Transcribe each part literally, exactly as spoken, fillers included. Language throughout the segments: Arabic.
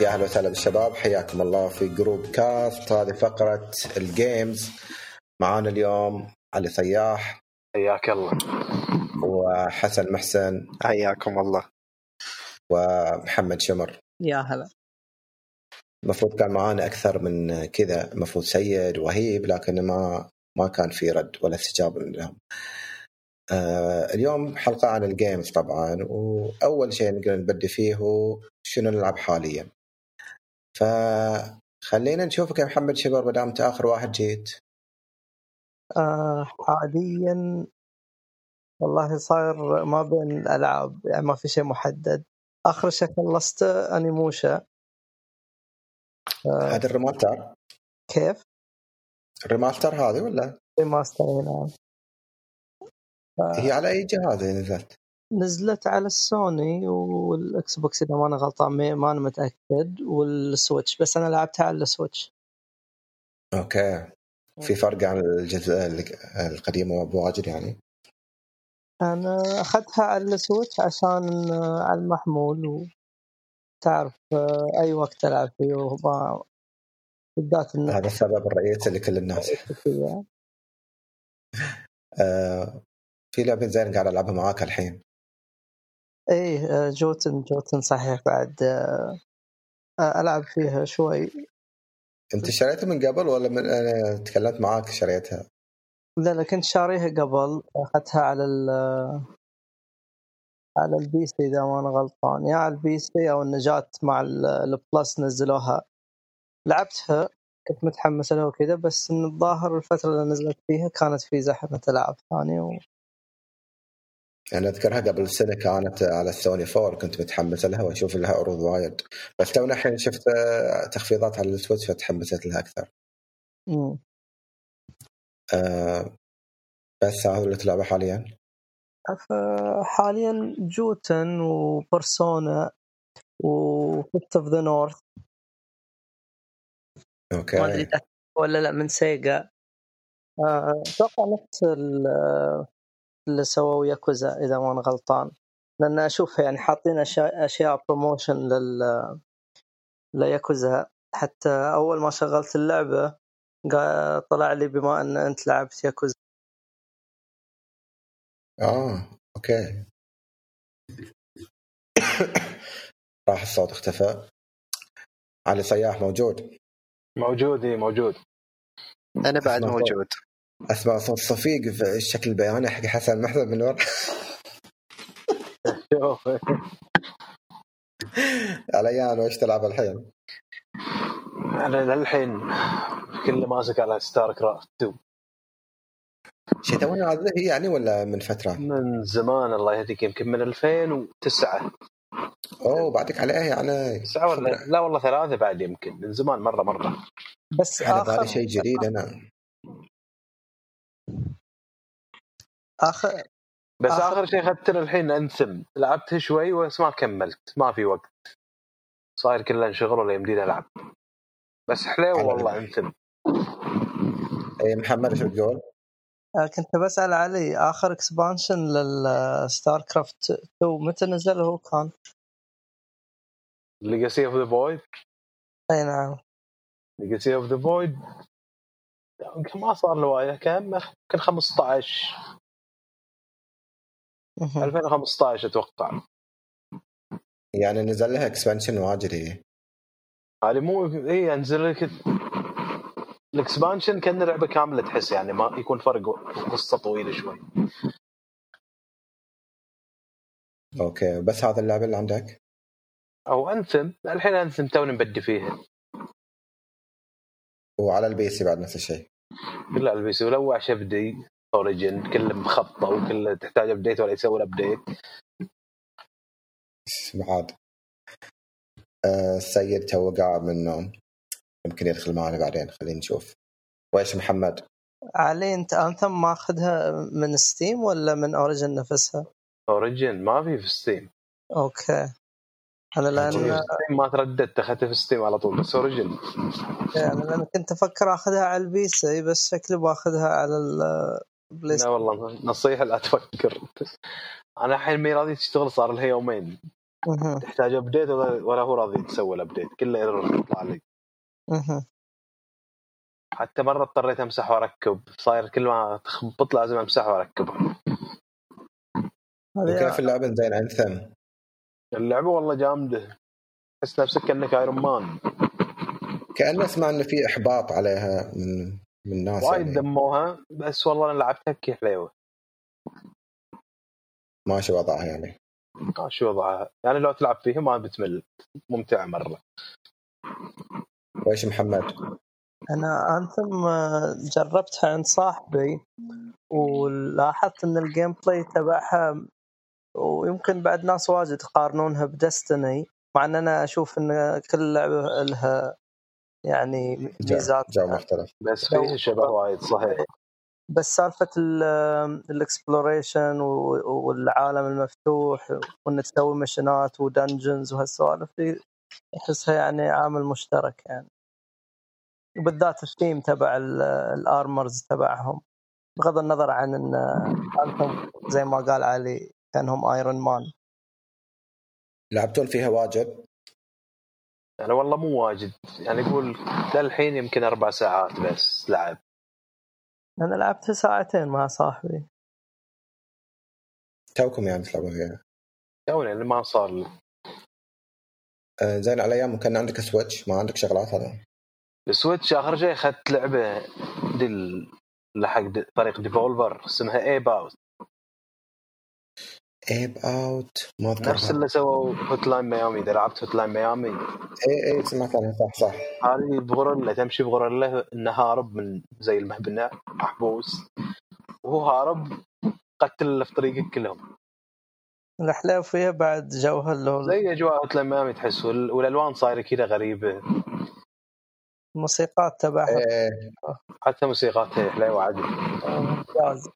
يا أهلا وسهلا بالشباب، حياكم الله في جروب كاست. هذه فقرة الجيمز. معانا اليوم علي صياح، حياك الله، وحسن محسن، حياكم الله، ومحمد شمر. يا هلا. المفروض كان معانا أكثر من كذا، المفروض سيد وهيب، لكن ما ما كان في رد ولا استجابة لهم. آه اليوم حلقة عن الجيمز طبعا، وأول شيء نقدر نبدي فيه هو شنو نلعب حاليا. فخلينا نشوفك يا محمد شبر، مدام أنت آخر واحد جيت. آه حاليا والله صاير ما بين الألعاب، يعني ما في شيء محدد. آخر شيء خلصت أنيموشا. آه هذا الريماستر؟ كيف؟ الريماستر هذه ولا؟ ريماستر هنا. آه هي على أي جهاز نزلت؟ نزلت على السوني والإكس بوكس إذا ما أنا غلطان، ما أنا متأكد، والسويتش، بس أنا لعبتها على السويتش. أوكي. في فرق عن الجزء القديم وبواجد يعني؟ أنا أخذتها على السويتش عشان على المحمول، وتعرف أي وقت تلعب فيه، وما بالذات هذا السبب الرئيسي لكل الناس. آه في لعبة زين قاعد ألعبها معاك الحين. إيه جوتن جوتن صحيح، بعد ألعب فيها شوي. أنت شريتها من قبل ولا من أنا تكلمت معاك شريتها؟ لا لا، كنت شاريها قبل، أخذتها على ال على البي سي إذا ما أنا غلطان، يا على البي سي أو النجاة مع البلس نزلوها. لعبتها، كنت متحمس لها وكذا، بس إن الظاهر الفترة اللي نزلت فيها كانت في زحمة ألعاب ثانية و... أنا أذكرها قبل سنة كانت على السوني فور، كنت متحمس لها وأشوف لها عروض وايد، بس تونا الحين شفت تخفيضات على السويتش فتحمست لها أكثر. م. آه بس هذا اللي تلعبه حاليا؟ حاليا جوتن وبرسونا وفيست اوف ذا نورث. اوكي. ما ادري ولا لا، من سيجا. اتوقع آه نفس اللي سووا ياكوزا اذا ما انا غلطان، لان اشوف يعني حاطين اشياء اشياء بروموشن لل لياكوزا. حتى اول ما شغلت اللعبه طلع لي بما ان انت لعبت ياكوزا. اه اوكي. راح الصوت اختفى. علي صياح موجود؟ موجود ايه موجود. انا بعد موجود. اسمع صوت صفيق في الشكل البياني حق حسن محمد من ورا. عليان وإيش تلعب الحين؟ أنا للحين كل ماسك على ستار كرافت تو. شيء تونا هذا هي يعني ولا من فترة؟ من زمان الله يهديك، يمكن من ألفين وتسعة. أوه بعدك عليه يعني؟ تسعة ولا لا والله ثلاثة بعد، يمكن من زمان مرة مرة. بس هذا آخر شيء جديد. أنا آخر بس آخر, آخر شيء أخذت الحين أنثم، لعبته شوي بس ما كملت، ما في وقت، صاير كله انشغل ولا يمديني ألعب، بس حلو والله أنثم. أي محمد شو تقول؟ كنت بسأل علي آخر اكسبانشن للستار كرافت تو متى نزل؟ هو كان Legacy of the Void. أي نعم، Legacy of the Void يمكن ما صار له وايد، كان يمكن خمسة عشر ألفين وخمسة عشر أتوقع. يعني نزل لها اكسبانشن واجد. هي هذه مو هي انزل لك الاكسبانشن كان لعبه كامله، تحس يعني ما يكون فرق، قصه طويله شوي. اوكي. بس هذا اللعبه اللي عندك او انثم الحين، انثم توني مبدي فيها، وعلى البي سي بعد نفس الشيء. كله على البي سي، ولو عش ابدي اوريجن كله مخطط وكله تحتاج ابديت ولا يسوي ابديت بعد. آه السيد تو قاعد من النوم، يمكن يدخل معنا بعدين، خلينا نشوف. وايش محمد علي انت انثم ماخذها من ستيم ولا من اوريجن نفسها؟ اوريجن ما في في ستيم. اوكي. انا لان ستيم ما ترددت، اخذتها في ستيم على طول، بس اوريجن يعني انا كنت افكر اخذها على البي سي، بس شكلي باخذها على البلاي ستيشن. لا والله نصيحه لا تفكر. انا الحين ميرادي تشتغل صار لها يومين، اها تحتاج ابديت ولا هو راضي يتسوى الابديت، كله ايرور يطلع لي. اها حتى مره اضطريت امسح واركب، صاير كل ما تخبط لازم امسح واركب. وكيف اللعبه زين انثم؟ اللعبه والله جامده، تحس نفسك كانك ايرون مان. كأن اسمع انه في احباط عليها من من الناس وايد يعني. دموها، بس والله انا لعبتها كي حليوه. ماشي وضعها يعني. آه شو وضعها يعني، لو تلعب فيها ما بتمل، ممتعه مره. وإيش محمد؟ انا انثم جربتها عند صاحبي ولاحظت ان الجيم بلاي تبعها، ويمكن بعد ناس واجد يقارنونها بدستني، مع ان انا اشوف ان كل لعبه لها يعني ميزات جو مختلف، بس فيه شبه وايد صحيح. بس سالفه الاكسبلوريشن والعالم المفتوح وان تسوي مشينات ودنجنز وهالسوالف دي احسها يعني عامل مشترك يعني، وبالذات الثيم تبع الارمرز تبعهم، بغض النظر عن ان انتم زي ما قال علي كانهم ايرون مان. لعبتون فيها واجد؟ يعني والله مو واجد، يعني يقول للحين يمكن أربع ساعات بس لعب. أنا لعبت ساعتين مع صاحبي. توكم يعني تلعبوا فيها؟ تونا يعني ما صار لي. آه زين. على أيام كان عندك سويتش، ما عندك شغلات هذا؟ السويتش آخر شيء أخذت لعبة دل لحق دل... طريق ديفولفر اسمها ايب اوت. ايب اوت ما أذكرها. نفس اللي سووا هوتلاين ميامي. إذا لعبت هوتلاين ميامي اي اي سمعت عنها. صح صح. هذه بغرلة، تمشي بغرلة انه هارب من زي المهبنة محبوس، وهو هارب قتل اللي في طريقك كلهم. الحلاوة فيها بعد جوها اللي زي اجواء هوتلاين ميامي تحس، والالوان صايره كذا غريبه، الموسيقات تبعها إيه. حتى موسيقاتها حلوه عادي ممتاز.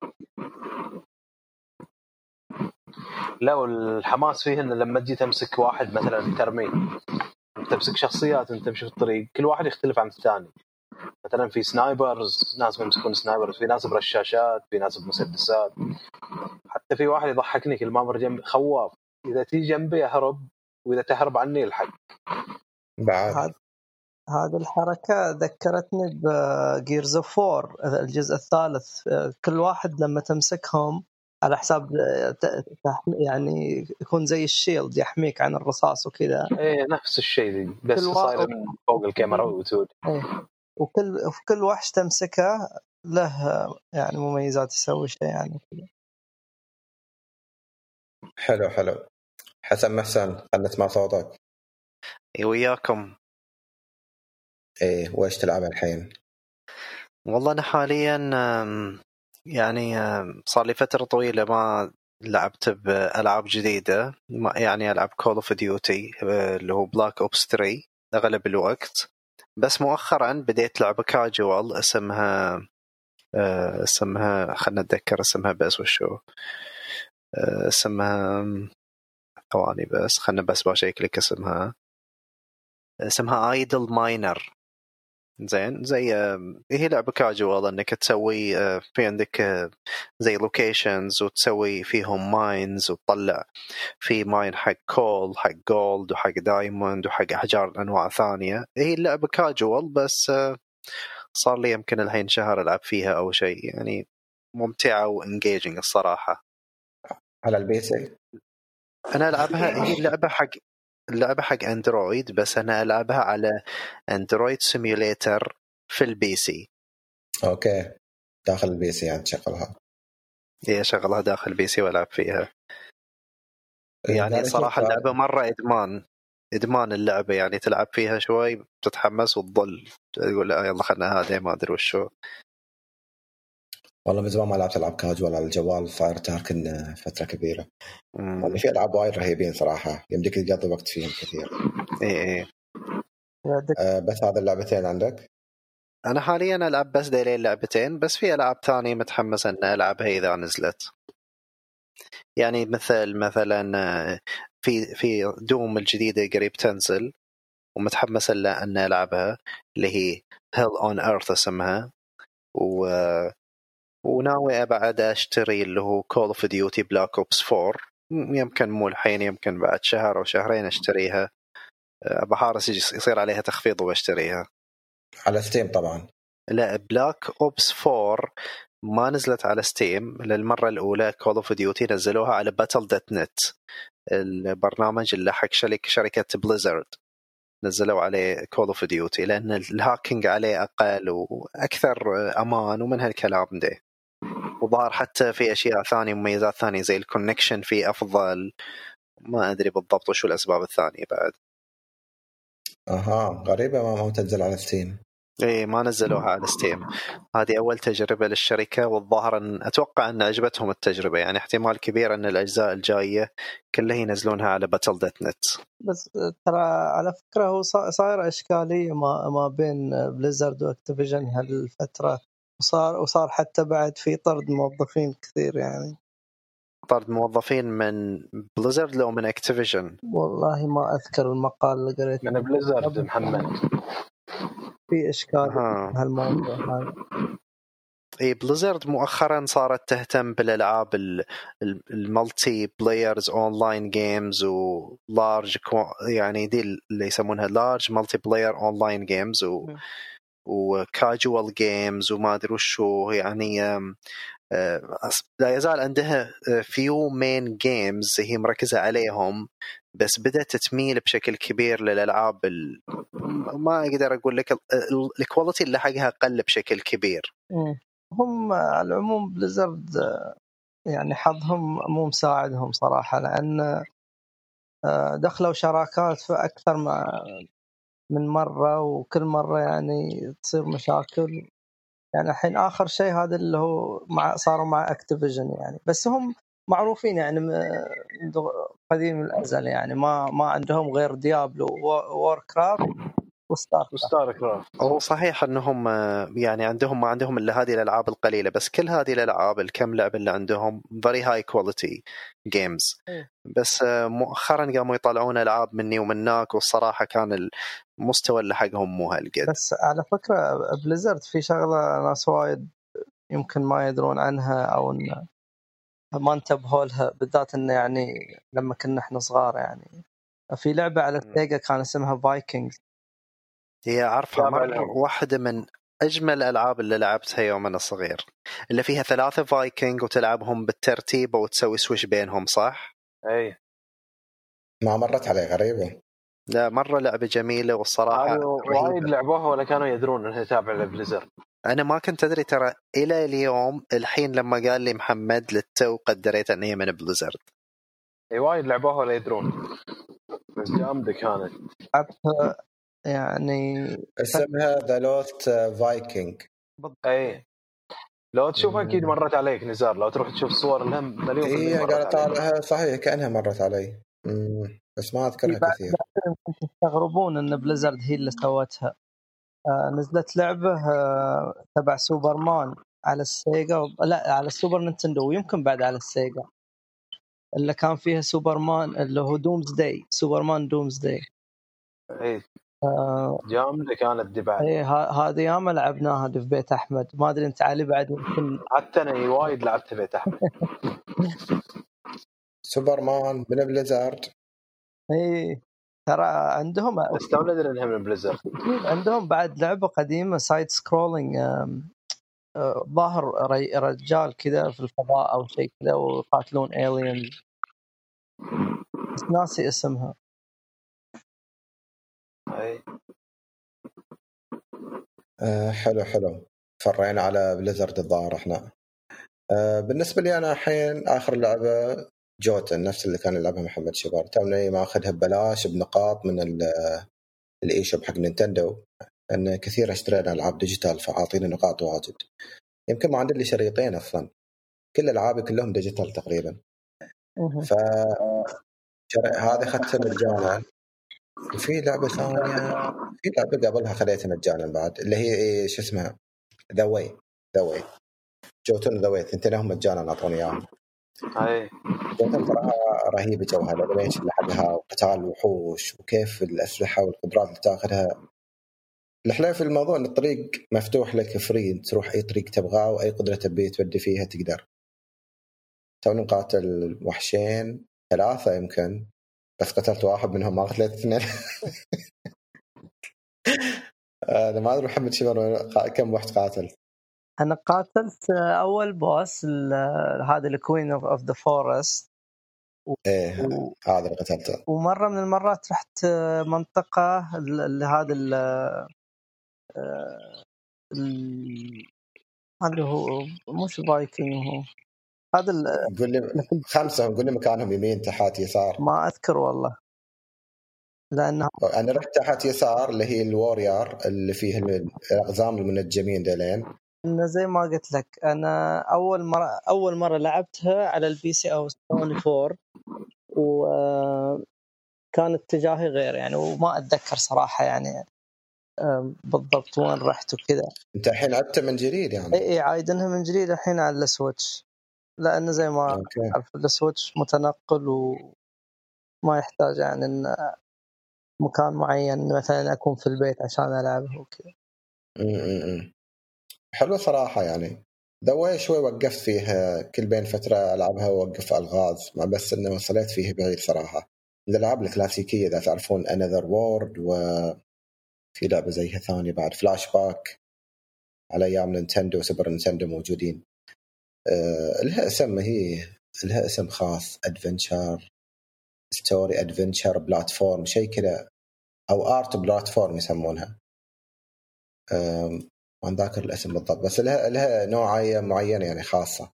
لا والحماس فيه انه لما تجي تمسك واحد مثلا ترميه، تمسك شخصيات انت تمشي في الطريق كل واحد يختلف عن الثاني. مثلا في سنايبرز، ناس يمسكون سنايبرز، في ناس برشاشات، في ناس بمسدسات. حتى في واحد يضحكني كل ما مر جنبي خواف، اذا تيجي جنبي اهرب، واذا تهرب عني الحق. بعد هذه الحركة ذكرتني بجيرز اوف فور الجزء الثالث، كل واحد لما تمسكهم على حساب يعني يكون زي الشيلد يحميك عن الرصاص وكذا. ايه نفس الشيء دي، بس صاير من فوق الكاميرا وتود. ايه وكل وكل وحش تمسكه له يعني مميزات يسوي شيء يعني كذا. حلو حلو. حسن محسن خلنا نسمع صوتك. اي وياكم. ايه وايش تلعب الحين؟ والله انا حاليا يعني صار لي فترة طويلة ما لعبت بألعاب جديدة، يعني ألعب كول اوف ديوتي اللي هو بلاك اوبس ثري أغلب الوقت. بس مؤخرا بديت لعبة كاجوال اسمها اسمها خلنا نتذكر اسمها بس وشو اسمها ثواني بس خلنا بس بشيك اسمها اسمها ايدل ماينر. زين زي هي لعبة كاجوال انك تسوي في عندك زي لوكيشنز وتسوي فيهم ماينز وتطلع في ماين حق كول حق جولد وحق دايموند وحق احجار انواع ثانية. هي اللعبة كاجوال بس صار لي يمكن الحين شهر العب فيها او شيء، يعني ممتعة وانجيجنج الصراحة. على البي سي؟ انا العبها هي اللعبة حق اللعبة حق اندرويد، بس انا العبها على اندرويد سيميوليتر في البي سي. اوكي داخل البي سي يعني تشغلها؟ هي شغلها داخل البي سي والعب فيها. يعني صراحة اللعبة مرة ادمان ادمان اللعبة، يعني تلعب فيها شوي بتتحمس وتضل تقول لا يلا خلنا هذا ما ادري وشو. والله من زمان ما لعبت العاب كاجوال على الجوال، صار تاركن فترة كبيرة. يعني في العاب وايد رهيبين صراحة يمديك تقضي وقت فيهم كثير. ايه ايه أه بس هذا اللعبتين عندك؟ انا حاليا العب بس ديلين لعبتين، بس في العاب ثانية متحمس ان العبها اذا نزلت. يعني مثل مثلا في في دوم الجديدة قريب تنزل ومتحمس ان العبها اللي هي Hell on Earth اسمها، و وناوي أبعد أشتري اللي هو Call of Duty Black Ops فور يمكن مو الحين، يمكن بعد شهر أو شهرين أشتريها، بحارس يصير عليها تخفيض واشتريها على ستيم طبعا. لا، بلاك أوبس فور ما نزلت على ستيم للمرة الأولى. كول أوف ديوتي نزلوها على باتل دوت نت، البرنامج اللي حق شركة بليزرد، نزلوا عليه كول أوف ديوتي لأن الهاكينج عليه أقل وأكثر أمان ومن هالكلام ده. وظهر حتى في أشياء ثانية، مميزات ثانية زي الكونكشن فيه أفضل. ما أدري بالضبط وشو الأسباب الثانية بعد. أها غريبة ما ما تنزل على ستيم. إيه ما نزلوها على ستيم. هذه أول تجربة للشركة، والظاهر أن أتوقع أن عجبتهم التجربة، يعني احتمال كبير أن الأجزاء الجاية كلها ينزلونها على باتل دوت نت. بس ترى على فكرة هو صاير إشكالية ما ما بين بليزرد وأكتيفيجن هالفترة، وصار وصار حتى بعد في طرد موظفين كثير. يعني طرد موظفين من بليزرد لو من أكتيفيجن؟ والله ما أذكر المقال اللي قريته. من بليزرد محمد في إشكال آه. هالموضوع هذا. إيه بليزرد مؤخرا صارت تهتم بالألعاب المالتي بلايرز أونلاين جيمز ولارج، يعني دي اللي يسمونها لارج مالتي بلاير أونلاين جيمز و وكاجوال جيمز وما أدري وشو. يعني لا يزال عندها فيو مين جيمز هي مركزة عليهم، بس بدأت تميل بشكل كبير للألعاب ال... ما أقدر أقول لك الكواليتي اللي حقها قل بشكل كبير. هم على العموم بليزرد يعني حظهم مو مساعدهم صراحة، لأن دخلوا شراكات في أكثر من مرة، وكل مرة يعني تصير مشاكل. يعني الحين آخر شيء هذا اللي هو مع صاروا مع أكتيفيجن، يعني بس هم معروفين يعني قديم الأزل، يعني ما ما عندهم غير ديابلو ووركرافت وستار كرافت. هو صحيح أنهم يعني عندهم ما عندهم إلا هذه الألعاب القليلة، بس كل هذه الألعاب الكم لعبة اللي عندهم very high quality games. بس مؤخرا قاموا يطلعون ألعاب مني ومناك، والصراحة كان المستوى اللي حقهم مو هالقد. بس على فكرة بليزرد في شغلة ناس وايد يمكن ما يدرون عنها أو إن ما انتبهوا لها، بالذات إنه يعني لما كنا إحنا صغار يعني في لعبة على السيجا كان اسمها فايكنجز. هي عارفة مرة واحدة من أجمل الألعاب اللي لعبتها يوم أنا صغير، اللي فيها ثلاثة فايكنج وتلعبهم بالترتيب وتسوي سويش بينهم، صح؟ أي ما مرت علي غريبة. لا مرة لعبة جميلة والصراحة وايد لعبوها ولا كانوا يدرون أنها تابعة لبليزرد. أنا ما كنت أدري ترى إلى اليوم، الحين لما قال لي محمد للتو قدريت أن هي من بليزرد. أي وايد لعبوها ولا يدرون، بس جامدة كانت. يعني اسمها ذا لوست فايكنج. أي لو تشوفها أكيد مرت عليك نزار، لو تروح تشوف صور لها مليون في المية قالت عليها. صحيح كأنها مرت علي بس ما أذكرها كثير. تستغربون إن بليزرد هي اللي سوتها. آه نزلت لعبة آه تبع سوبرمان على السيجا و... لا على السوبر نينتندو، ويمكن بعد على السيجا، اللي كان فيها سوبرمان اللي هو دومز داي، سوبرمان دومز داي. ايه آه جامدة كانت دي بعد. ايه هذه ياما لعبناها دي في بيت احمد، ما ادري انت علي بعد يمكن. حتى انا وايد لعبت في بيت احمد. سوبرمان من بليزرد. ايه ترى عندهم بس تو ندري انها من بليزرد. عندهم بعد لعبة قديمة سايد سكرولينج، ظاهر رجال كذا في الفضاء او شيء كذا ويقاتلون الين، بس ناسي اسمها. اي آه حلو حلو، فرينا على بليزرد الظاهر احنا. آه بالنسبه لي انا الحين اخر لعبه جوتن، نفس اللي كان يلعبها محمد شبار، توني ما اخذها ببلاش بنقاط من الاي شوب حق نينتندو، لان كثير اشترينا العاب ديجيتال فعاطيني نقاط واجد. يمكن ما عندي لي شريطين اصلا، كل العابي كلهم ديجيتال تقريبا. ف هذه اخذتها مجانا. وفي لعبه ثانيه، في لعبه قبلها خليتها مجانا بعد، اللي هي إيه شو اسمها، ذا واي ذا واي جوتن ذا واي، ثنتين هم مجانا اعطوني اياهم. اي جوتن صراحه رهيبه جوها، الانيميشن اللي حقها وقتال الوحوش وكيف الاسلحه والقدرات اللي تاخذها. الحلو في الموضوع ان الطريق مفتوح لك فري، تروح اي طريق تبغاه واي قدره تبي تودي فيها تقدر. تو نقاتل وحشين ثلاثة يمكن، بس قتلت واحد منهم ما قتلت اثنين. أنا ما أدري محمد شبر كم واحد قاتل. أنا قاتلت أول بوس هذا الكوين أوف ذا فورست. إيه هذا اللي قتلته. ومرة من المرات رحت منطقة اللي هذا ال هذا هو مش فايكنج، هو هذا قول لي خمسة، قول لي مكانهم يمين تحت يسار. ما أذكر والله، لأنه أنا رحت تحت يسار اللي هي الواريار اللي فيه الأقزام المنجمين دلين. إنه زي ما قلت لك أنا أول مرة أول مرة لعبتها على البي سي أو سوني فور، وكان اتجاهي غير يعني، وما أتذكر صراحة يعني بالضبط وين رحت وكذا. أنت الحين عدت من جديد يعني؟ إيه عايدنها من جديد الحين على السويتش، لأنه زي ما أوكي. أعرف السويتش متنقل وما يحتاج يعني إن مكان معين مثلا أكون في البيت عشان ألعبه وكذا. امم حلو صراحة يعني. دوي شوي وقفت فيها كل بين فترة ألعبها ووقف ألغاز، ما بس إنه وصلت فيه بعيد صراحة. الألعاب الكلاسيكية إذا تعرفون Another World، وفي لعبة زيها ثانية بعد فلاش باك على أيام نينتندو وسوبر نينتندو موجودين. أه لها اسم، هي لها اسم خاص، أدفنشر ستوري أدفنشر بلاتفورم شيء كذا، أو آرت بلاتفورم يسمونها. أه ما ذاكر الاسم بالضبط، بس لها لها نوعية معينة يعني خاصة.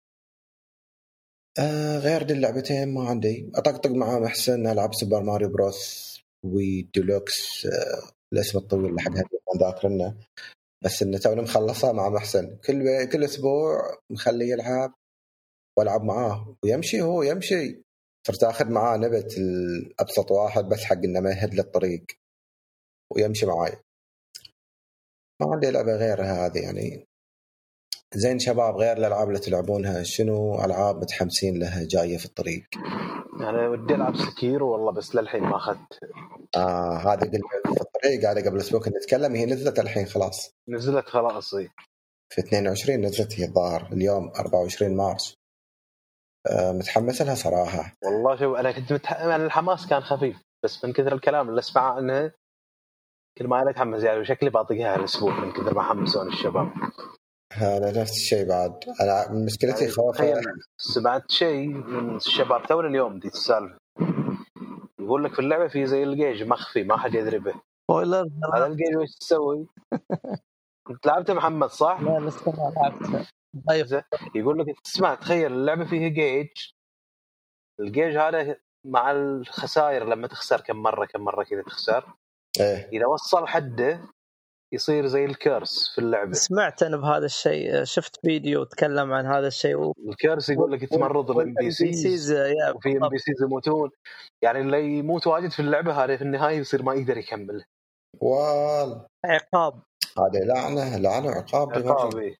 آه غير دي اللعبتين ما عندي. أطقطق مع محسن ألعب سوبر ماريو بروس وديلوكس، آه الاسم الطويل لحقها ما ذاكرنه، بس إنه تونا مخلصها مع محسن. كل كل أسبوع مخلي يلعب والعب معاه ويمشي، هو يمشي صرت أخذ معاه نبت الأبسط واحد بس حق إنه ما يهد للطريق ويمشي معاي. ما عندي لعبة غيرها هذه يعني. زين شباب، غير الألعاب اللي تلعبونها شنو ألعاب متحمسين لها جاية في الطريق؟ يعني ودي ألعب سكيرو والله، بس للحين ما أخذت. آه هذه قلت في الطريق قاعدة قبل أسبوع كنا نتكلم، هي نزلت الحين خلاص. نزلت خلاص هي. في اثنين وعشرين نزلت هي الظاهر، اليوم أربعة وعشرين مارس. آه متحمس لها صراحة. والله شو أنا كنت متح... يعني الحماس كان خفيف، بس من كثر الكلام اللي أسمعه عنه كل ما أنا أتحمس يعني، وشكلي بطيقها هالأسبوع من كثر ما حمسون الشباب. هذا نفس الشيء بعد. أنا مشكلتي يعني خوفة. سمعت شيء من الشباب توني اليوم دي السالفة، يقول لك في اللعبة في زي الجيج مخفي ما حد يدري به. بويلر هذا الجيج وش تسوي؟ انت لعبته محمد صح؟ لا لسه ما لعبته. طيب يقول لك تسمع تخيل اللعبة فيها جيج، الجيج هذا مع الخسائر لما تخسر كم مرة كم مرة كذا تخسر، إيه؟ إذا وصل حده يصير زي الكيرس في اللعبة. سمعت أنا بهذا الشيء، شفت فيديو تكلم عن هذا الشيء و... الكيرس يقول لك يتمرض الام بي سيز، وفي ام بي سيز يموتون، يعني اللي يموت واجد في اللعبة هذه في النهاية يصير ما يقدر يكمل. وال عقاب، هذه لعنة لعنة عقاب. عقاب.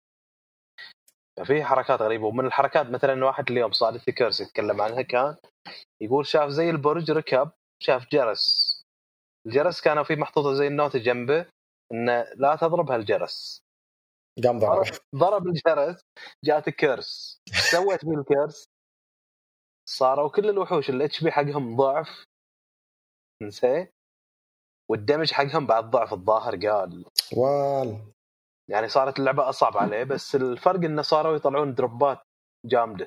في حركات غريبة، ومن الحركات مثلا واحد اليوم صادت لي كيرس يتكلم عنها، كان يقول شاف زي البرج ركب شاف جرس، الجرس كان فيه محطوطة زي النوتة جنبه إنه لا تضرب هالجرس، قام ضرب ضرب الجرس جات كيرس. سويت فيه الكيرس صاروا كل الوحوش اللي اتش بي حقهم ضعف نسي، والدمج حقهم بعد ضعف الظاهر قال. وال يعني صارت اللعبة أصعب عليه، بس الفرق إنه صاروا يطلعون دروبات جامدة.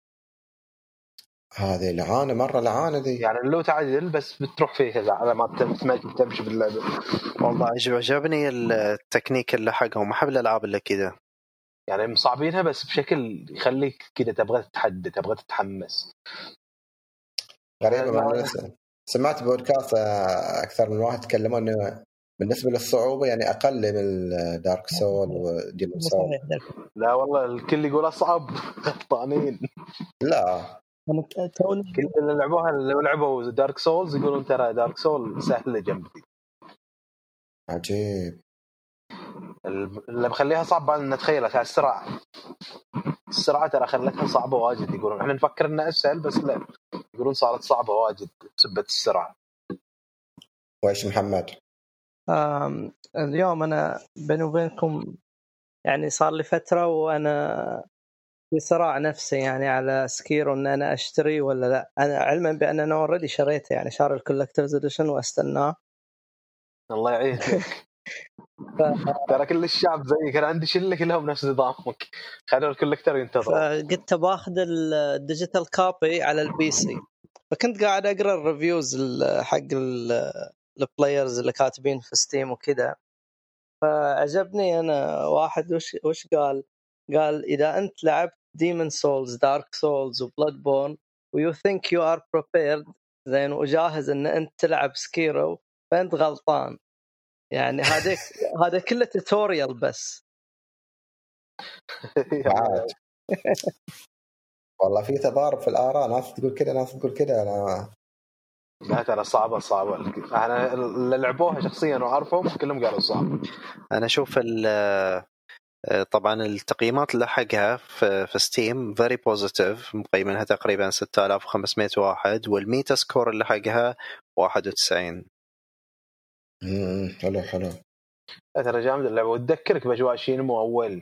هذه لعانة مرة لعانة دي يعني لو تعدل بس بتروح فيه كذا على ما تمشي باللعبة. والله عجبني التكنيك اللي حقهم، أحب الألعاب اللي كذا، يعني مصعبينها بس بشكل يخليك كذا تبغى تتحدى تبغى تتحمس. غريبة. ما سمعت بودكاست أكثر من واحد تكلموا إنه بالنسبة للصعوبة يعني أقل من دارك سول وديمون سول. لا والله الكل يقول أصعب طانين. لا كل اللي لعبوها اللي لعبوا دارك سولز يقولون ترى دارك سول سهلة جنبي. عجيب. اللي مخليها صعبة أن نتخيلها على السرعة، السرعة ترى خلتها صعبة واجد. يقولون احنا نفكر انها اسهل بس لا، يقولون صارت صعبة واجد بسبب السرعة. وايش محمد؟ اليوم انا بيني وبينكم يعني صار لي فترة وانا في صراع نفسي يعني على سكيرو ان انا اشتري ولا لا. انا علما بان انا اوريدي شريته، يعني شاري الكولكترز اديشن واستناه. الله يعينك. ف... ترى كل الشعب زيك، انا عندي شله كلهم نفس نظامك، خلوا الكولكتر ينتظروا. فقلت باخذ الديجيتال كوبي على البي سي، فكنت قاعد اقرا الريفيوز حق البلايرز اللي كاتبين في ستيم وكذا. فعجبني انا واحد وش وش قال قال اذا انت لعبت ديمون سولز دارك سولز وبلاد بورن ويو ثينك يو ار بريبيرد زين وجاهز ان انت تلعب سكيرو، فانت غلطان. يعني هذا هذا كله توتوريال بس. عاد. والله في تضارب في الآراء، ناس تقول كده ناس تقول كده. أنا لا ترى صعبة صعبة. أنا اللي لعبوها شخصيا وعارفهم كلهم قالوا صعب. أنا أشوف طبعا التقييمات اللي حقها في, في ستيم very positive، مقيمينها تقريبا ستة آلاف وخمسمائة واحد، والميتا سكور اللي حقها واحد وتسعين. امم حلو حلو. ترى جامد اللعبة، وتذكرك بأجواء شينمو أول.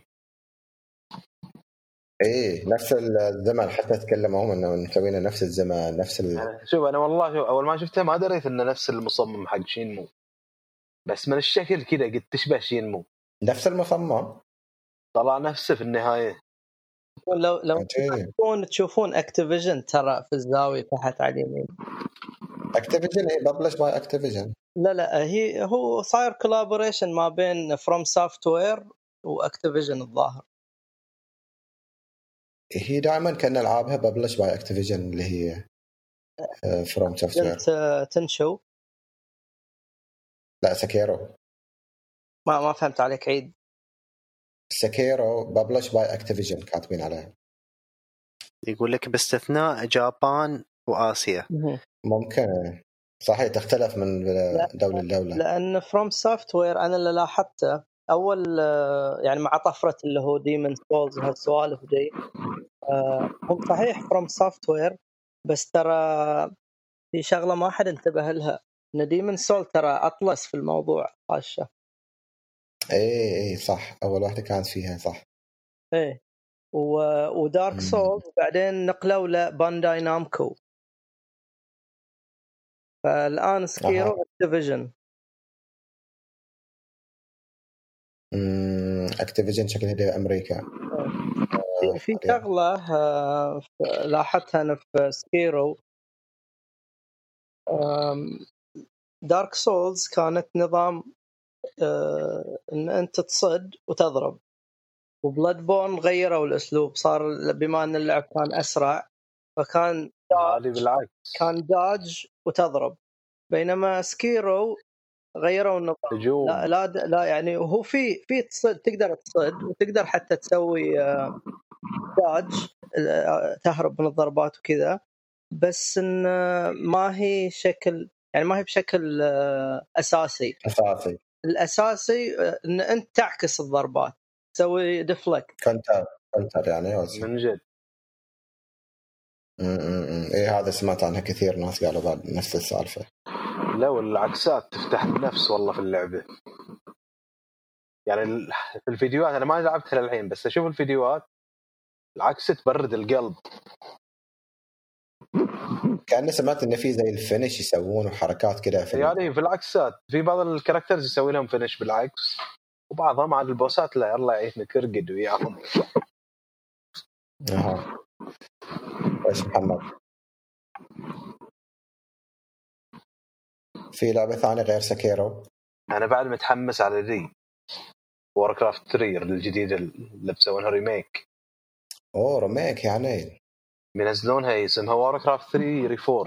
ايه نفس الزمن، حتى تكلموا هم انه مسوينا نفس الزمان نفس ال... أنا شوف أنا والله شوف أول ما شفتها ما دريت إنه نفس المصمم حق شينمو، بس من الشكل كده قد تشبه شينمو. نفس المصمم طلع نفسه في النهاية. لو لو تكون تشوفون اكتيفيجن ترى في الزاوية تحت على اليمين. اكتيفيجن هي ببلش باي اكتيفيجن. لا لا هي هو صاير كولابوريشن ما بين فروم سوفت وير واكتيفيجن الظاهر. هي دائما كان العابها ببلش باي اكتيفيجن اللي هي فروم سوفت وير. تنشو لا سكيرو ما ما فهمت عليك، عيد. سكيرو ببلش باي اكتيفيجن كاتبين عليها. يقول لك باستثناء جابان وآسيا. ممكن صحيح تختلف من دولة لدولة، لأن فروم سوفت وير أنا اللي لاحظته أول يعني مع طفرة اللي هو ديمون سولز وهالسوالف دي، هم صحيح فروم سوفت وير بس ترى في شغلة ما حد انتبه لها، إن ديمون سول ترى أطلس في الموضوع هالشة. ايه ايه صح، اول واحدة كانت فيها صح. ايه و... ودارك سول بعدين نقلوا لبانداي نامكو، فالآن سكيرو اكتيفيجن. امم اكتيفيجن شكلها دي امريكا. في, في شغلة لاحظتها أنا في سكيرو، دارك سولز كانت نظام ان انت تصد وتضرب، وبلاد بورن غيروا الاسلوب، صار بما ان اللعب كان اسرع فكان بالعكس كان داج وتضرب، بينما سكيرو غيروا النظام. لا لا لا يعني وهو في في تصد، تقدر تصد وتقدر حتى تسوي داج تهرب من الضربات وكذا، بس ان ما هي شكل يعني ما هي بشكل اساسي. اساسي الاساسي ان انت تعكس الضربات، تسوي ديفلكت كنتر كنتر يعني وزي. من جد. امم ايه هذا سمعت عنها كثير، ناس قالوا بعد نفس السالفه. لا والعكسات تفتح النفس والله في اللعبه، يعني في الفيديوهات انا ما لعبتها للحين بس اشوف الفيديوهات العكس تبرد القلب. كأني سمعت إن في زي الفينش يسوون حركات كده في يعني في العكسات، في بعض الكاركترز يسوي لهم فينش بالعكس، وبعضهم على البوسات لا يلا يعيشنا كرقد وياهم. اها ايش محمد؟ في لعبة ثانية غير سكيرو؟ أنا بعد متحمس على ذي ووركرافت ثري الجديدة اللي بسوونها ريميك. أوه ريميك يعني منزلونها اسمها ووركرافت ثري ريفورجد.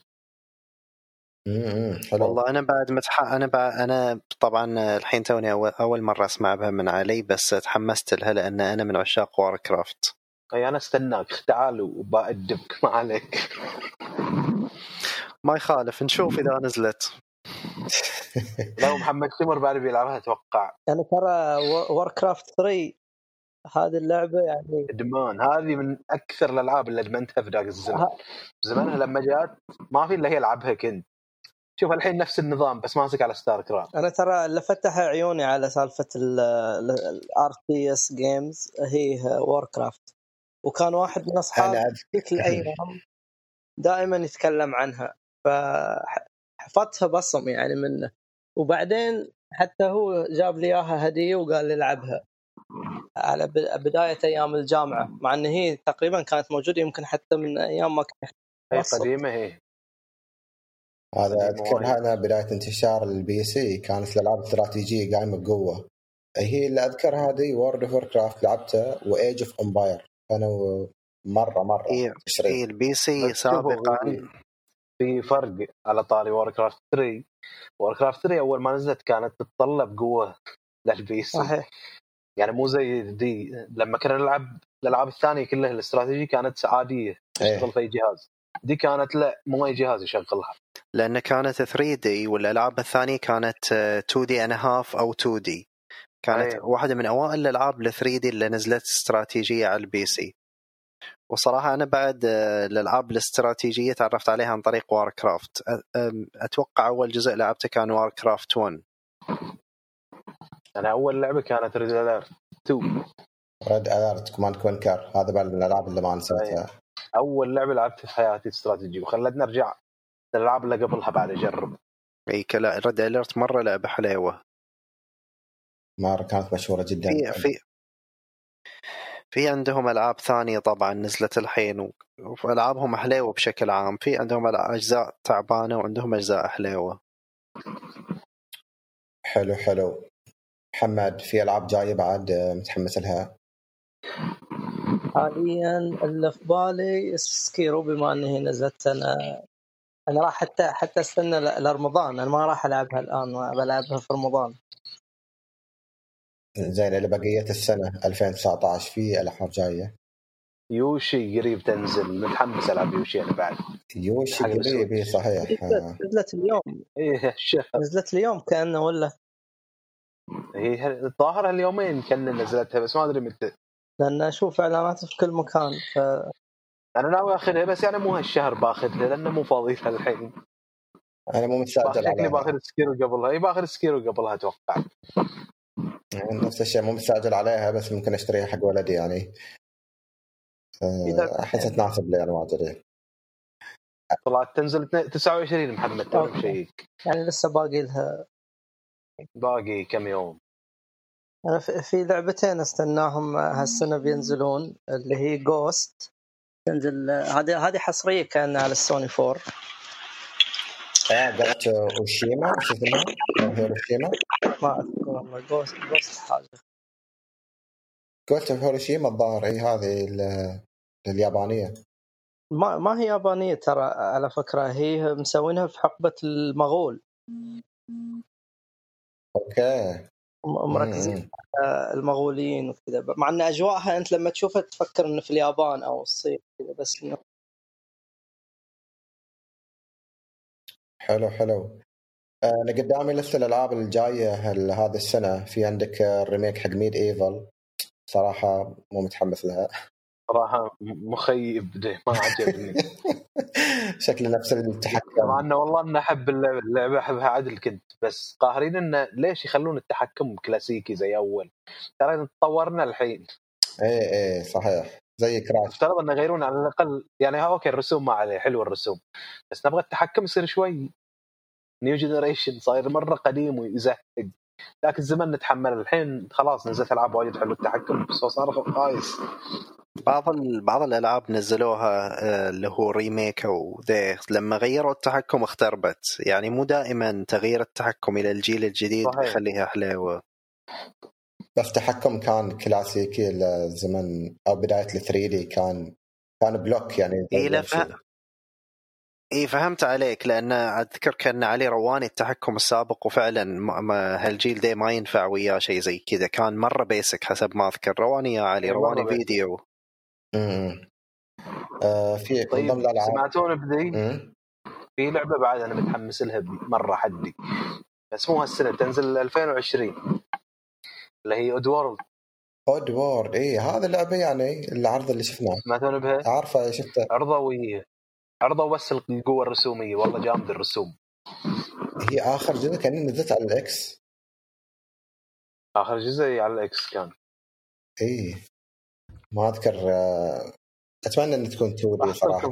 امم حلو. والله أنا بعد متح أنا بعد أنا طبعا الحين توني أول أول مرة أسمع بها من علي، بس تحمست لها لأن أنا من عشاق ووركرافت. أي أنا استناك تعال وبأدبك ما عليك. ما يخالف نشوف إذا نزلت. لو محمد تمر بعد بيلعبها أتوقع. يعني ترى ووركرافت ثري هذه اللعبة يعني إدمان، هذه من أكثر الألعاب اللي أدمنتها في ذاك الزمن. زمانها لما جات ما في إلا هي ألعبها كنت شوف الحين نفس النظام بس ماسك على ستار كرافت. أنا ترى اللي فتح عيوني على سالفة ال آر تي إس جيمز هي ووركرافت. وكان واحد من أصحاب أنا ذيك الأيام دائما يتكلم عنها، فحفظتها بصم يعني منه. وبعدين حتى هو جاب لي إياها هدية وقال لي العبها على بداية أيام الجامعة، مع أن هي تقريبا كانت موجودة يمكن حتى من أيام ما كنت هي قديمة. هي هذا أذكرها أنا بداية انتشار البي سي كانت الألعاب الاستراتيجية قايمة بقوة. هي اللي أذكر هذه وورد اوف ووركرافت لعبتها، وإيج اوف امباير كانوا مرة مرة هي هي البي سي سابقا. في فرق على طاري ووركرافت ثري. ووركرافت ثري أول ما نزلت كانت تتطلب قوة للبي سي. صحيح. يعني مو زي دي لما كنا نلعب الألعاب الثانية كلها الاستراتيجية كانت عادية تشتغل في أي جهاز. دي كانت لا مو أي جهاز يشغلها، لأن كانت ثري دي، والألعاب الثانية كانت تو دي and a half أو تو دي. كانت أيه. واحدة من أوائل الألعاب ل ثري دي اللي نزلت استراتيجية على البي سي. وصراحة أنا بعد الألعاب الاستراتيجية تعرفت عليها عن طريق واركرافت. أتوقع أول جزء لعبته كان واركرافت ون. أنا أول لعبة كانت ريد أليرت تو. ريد أليرت كوماند كونكر، هذا بعد من الألعاب اللي ما نسيتها. أول لعبة لعبتها في حياتي استراتيجي، وخلتني أرجع الألعاب اللي قبلها بعد أجرب. أي كلا ريد أليرت مرة لعبة حلوة، مرة كانت مشهورة جدا. في في في عندهم ألعاب ثانية طبعا نزلت الحين، وألعابهم حلوة بشكل عام. في عندهم أجزاء تعبانة وعندهم أجزاء حلوة. حلو حلو. محمد في ألعاب جاية بعد متحمس لها؟ حاليا اللي في بالي سكيرو، بما أنه نزلت. أنا أنا راح حتى حتى استنى لرمضان، أنا ما راح ألعبها الآن، بلعبها في رمضان. زين، اللي بقية السنة ألفين وتسعة عشر في ألعاب جاية؟ يوشي قريب تنزل، متحمس ألعب يوشي أنا بعد. يوشي قريب، إيه صحيح. نزلت اليوم. إيه الشهر نزلت اليوم كأنه ولا هي الظاهرة اليومين كان نزلتها، بس ما أدري متى، لأن أشوف إعلانات في كل مكان. ف... أنا ناوي أخذها، بس يعني مو هالشهر باخذها لأنه مو فاضي الحين. أنا مو مستعجل عليها. باخذ سكيرو قبلها. إيه باخذ سكيرو قبلها أتوقع. يعني نفس الشيء، مو مستعجل عليها، بس ممكن أشتريها حق ولدي يعني. أحس تناسب لي أنا واجد. طلعت تنزل تسعة وعشرين محمد ترى شيك. يعني لسه باقي لها باقي كم يوم. أنا في لعبتين استناهم هالسنة بينزلون، اللي هي جوست تنزل. هذه هذه حصرية كان على السوني فور. اه جوست اوشيما، شو اسمها؟ هيروشيما؟ ما أذكر والله. جوست جوست حاجة. جوست اوف هيروشيما الظاهر. اي هذه اليابانية. ما ما هي يابانية ترى على فكرة، هي مسوينها في حقبة المغول. اوكي. مركزين على المغوليين وكذا، مع ان اجواءها انت لما تشوفها تفكر انه في اليابان او الصين كذا، بس إنه حلو حلو. انا قدامي لسه الالعاب الجايه هذه السنه. في عندك الريميك حق ميد ايفل، صراحه مو متحمس لها صراحه. مخيب ده ما عجبني. شكل نفس التحكم، مع انه والله اني احب اللعبه اللعبه احبها عدل كنت، بس قاهرين انه ليش يخلون التحكم كلاسيكي زي اول. ترى تطورنا الحين. ايه ايه صحيح، زي كراش. افترض ان يغيرون على الاقل يعني. اوكي الرسوم ما عليه، حلو الرسوم، بس نبغى التحكم يصير شوي نيو جنريشن، صاير مره قديم ويزهق. لكن زمان نتحمل. الحين خلاص نزلت العاب وايد حلو التحكم، بس صار خايس. بعض بعض الالعاب نزلوها اللي هو ريميك او ذا، لما غيروا التحكم اختربت. يعني مو دائما تغيير التحكم الى الجيل الجديد يخليها حلوه. بس تحكم كان كلاسيكي الزمن او بدايه ال ثري دي كان كان بلوك يعني. اي لا فهم. اي فهمت عليك، لان اذكر كان علي رواني التحكم السابق، وفعلا ما هالجيل ده ما ينفع وياه شيء زي كذا. كان مره بيسك حسب ما اذكر. رواني يا علي، رواني فيديو. امم آه في طيب ضمن الالعاب سمعتون بذي؟ في لعبه بعد انا متحمس لها مره حدي، بس مو هالسنه، تنزل ألفين وعشرين، اللي هي اود وورلد. اود وورد ايه هذا اللعبه يعني العرض اللي شفناه. سمعتون بها؟ عارفه شفته. عرضه وهي عرضه بس القوه الرسوميه، والله جامد الرسوم. هي اخر جزء كان نزلت على الاكس. اخر جزء على الاكس كان. ايه ما اذكر. اتمنى ان تكون تودي صراحه.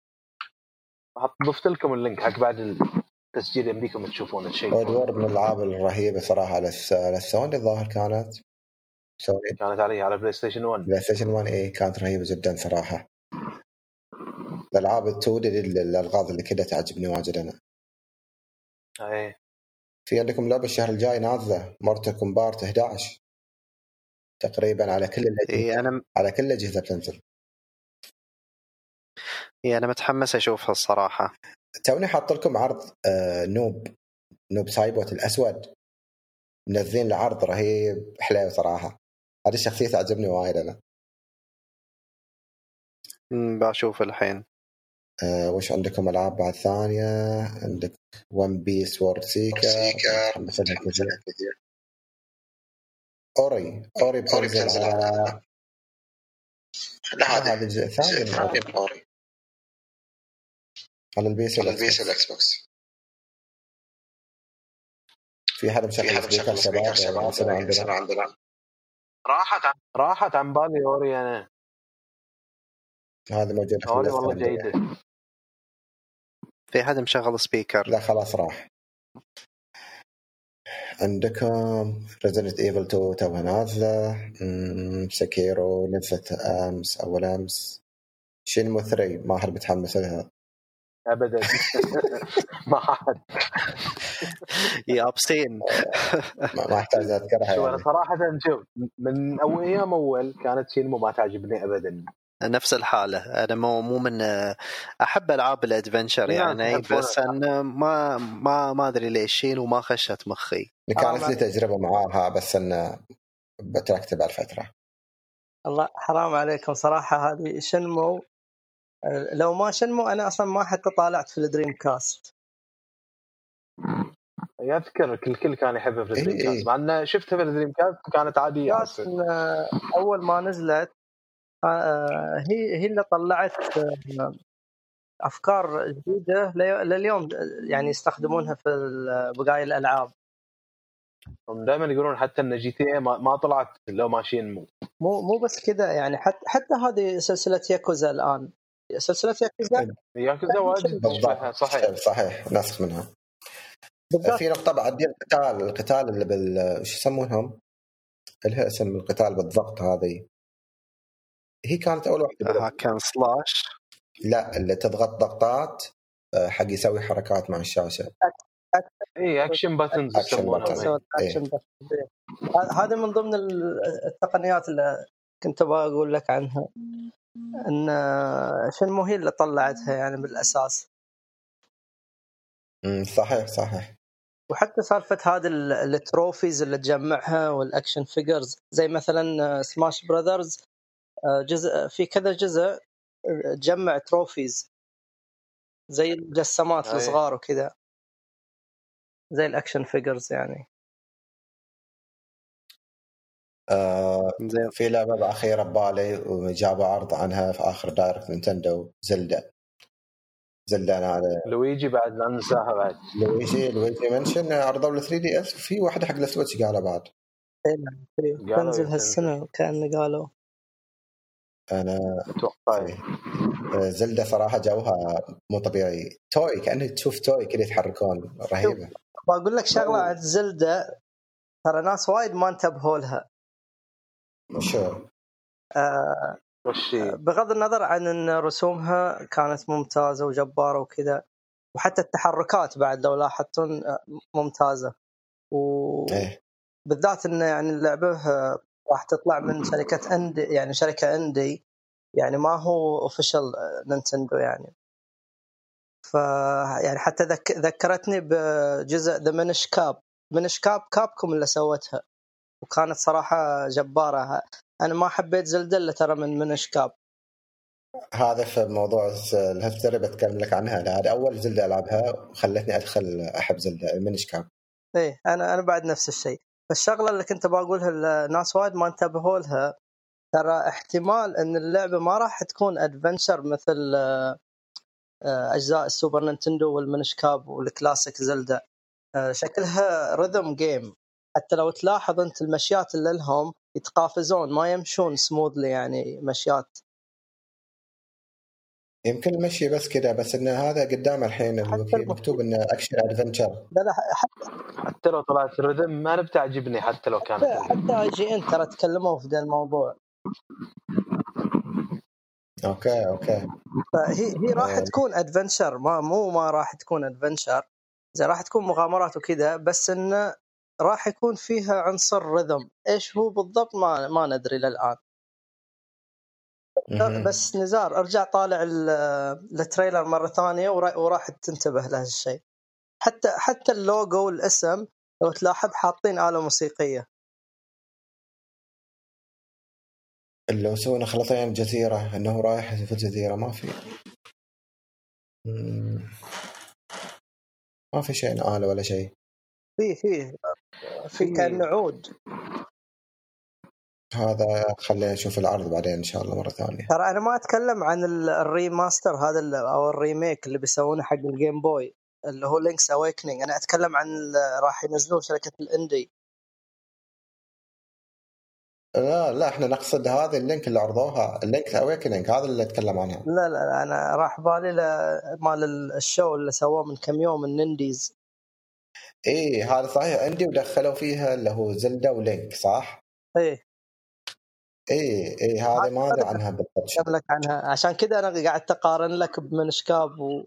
ضفت لكم اللينك حق بعد التسجيل يمديكم تشوفون الشيء. وورد من الالعاب الرهيبه صراحه على السوني الظاهر كانت سوني كانت عليه على بلاي ستيشن واحد. بلاي ستيشن واحد اي كانت رهيبه جدا صراحه. الالعاب التودي للالغاز اللي كده تعجبني واجد انا. اي في عندكم لعبه الشهر الجاي نازله مورتال كومبات احد عشر تقريبا على كل الاجهزه. إيه أنا على كل الاجهزه بتنزل. إيه أنا متحمس أشوفها الصراحة. توني حاط لكم عرض آه نوب نوب سايبوت الاسود منزلين العرض رهيب حلو صراحه. هذه الشخصيه تعجبني وايد انا. امم بشوف الحين. آه وش عندكم العاب بعد ثانيه؟ عندك ون بيس وورد سيكر مثلا كثير. اوري اوري بتنزل على لا هذا الجزء الثاني من اوري على البيس والاكس بوكس. في حدا مشغل سبيكر شباب عندنا عندنا راحت عن راحت عن بالي اوري. انا هذا موجود اوري والله جيده. في حدا مشغل سبيكر؟ لا خلاص راح. عندكم Resident Evil تو توها نازلة. سكيرو نزلت أمس أول أمس. شينمو ثري ما حد متحمس لها أبدا. ما حد يا أبسين. ما أحتاج أذكرها. شو أنا صراحة شوف من أول أيام أول كانت شينمو ما تعجبني أبدا. نفس الحالة. أنا مو مو من أحب ألعاب الأدفنشر يعني، بس أنا ما ما ما أدري ليش شين وما خشت مخي. كانت لي تجربة معاها بس أنا بتركت بعد فترة. الله حرام عليكم صراحة. هذه شنمو لو ما شنمو أنا أصلا ما حتى طالعت في الدريم كاست. يذكر الكل كان يحبها في الدريم إيه كاست، مع أن شفتها في الدريم كاست كانت عادية. أول ما نزلت هي هي اللي طلعت أفكار جديدة لليوم يعني يستخدمونها في بقايا الألعاب. هم دائما يقولون حتى ان جي تي اي ما, ما طلعت لو ماشيين مو مو مو بس كذا يعني. حتى حتى هذه سلسله ياكوزا الان سلسله ياكوزا ياكوزا واجد صحيح صحيح نسخ منها بالضبط. في نقطه بعد القتال القتال اللي بال وش يسمونهم لها اسم القتال بالضبط. هذه هي كانت اول واحده كان سلاش. لا اللي تضغط ضغطات حق يسوي حركات مع الشاشه. اي اكشن باتنز يسمونها. هذا من ضمن التقنيات اللي كنت بقول لك عنها ان شنمو هي اللي طلعتها يعني بالاساس. امم صحيح صحيح. وحتى سالفه هذه التروفيز اللي تجمعها والاكشن فيجرز زي مثلا سماش براذرز جزء في كذا جزء تجمع تروفيز زي الجسامات الصغار وكذا زي الاكشن فيجرز يعني. آه في لعبة أخيرة ببالي وجابوا عرض عنها في آخر دايركت نينتندو زلدا. زلدا أنا على لويجي بعد لا ننساها بعد. لويجي لويجي منشن عرضوا ل ثري دي إس وفي واحدة حق السويتش قالوا بعد. تنزل هالسنة كان قالوا. أنا أتوقع زلدا صراحة جوها مو طبيعي. توي كأنك تشوف توي كده يتحركون رهيبة. بقول لك شغلة عن زلدا ترى ناس وايد ما انتبهوا لها. شو آه بغض النظر عن ان رسومها كانت ممتازه وجباره وكذا وحتى التحركات بعد لو لاحظتون ممتازه وبالذات ان يعني اللعبه راح تطلع من شركه اندي يعني شركه اندي يعني ما هو اوفيشال نينتندو يعني. ف يعني حتى ذك... ذكرتني بجزء ذا منش كاب منش كاب كابكم اللي سوتها وكانت صراحة جبارة. أنا ما حبيت زلدة اللي ترى من منش كاب. هذا في موضوع الهفتري بتكلم لك عنها. هذا أول زلدة ألعبها وخلتني أدخل أحب زلدة منش كاب. إيه أنا أنا بعد نفس الشيء. فالشغلة اللي كنت بقولها الناس وايد ما انتبهوا لها ترى احتمال إن اللعبة ما راح تكون أدفنشر مثل أجزاء السوبر نينتندو والمنش كاب والكلاسيك زلدة. شكلها ريذم جيم. حتى لو تلاحظ أنت المشيات اللي لهم يتقافزون ما يمشون سموذلي يعني مشيات. يمكن المشي بس كده، بس ان هذا قدام الحين مكتوب انه اكشن ادفنتشر. لا لا حتى حتى لو طلعت ريذم ما انا بتعجبني، حتى لو كانت حتى, حتى اي جي ان ترى تكلموا في ذا الموضوع. اوكي اوكي فهي هي راح تكون ادفنتشر، ما مو ما راح تكون ادفنتشر، زي راح تكون مغامرات وكذا، بس انه راح يكون فيها عنصر رذم. ايش هو بالضبط ما ما ندري للان. بس نزار ارجع طالع التريلر مره ثانيه وراح تنتبه لهالشيء. حتى حتى اللوجو والاسم لو تلاحظ حاطين آلة موسيقيه. اللي سوينا خلطين جزيره انه رايح في الجزيره، ما في ما في شيء آلة ولا شيء. في في في كان عود. هذا خلينا نشوف العرض بعدين ان شاء الله مره ثانيه. ترى انا ما اتكلم عن الريماستر هذا او الريميك اللي بيسوونه حق الجيم بوي اللي هو لينكس اويكنينج. انا اتكلم عن راح ينزلون شركه الاندي. لا لا احنا نقصد هذا اللينك اللي عرضوها، اللينك اويكنينج، هذا اللي اتكلم عنها. لا لا انا راح بالي مال الشو اللي سووه من كم يوم النينديز. ايه هذا صحيح اندي، ودخلوا فيها اللي هو زلدا ولينك صح. ايه ايه ايه هذا ما ادري عنها بالضبط. لك عنها عشان كذا انا قاعد اقارن لك بمنشكاب و...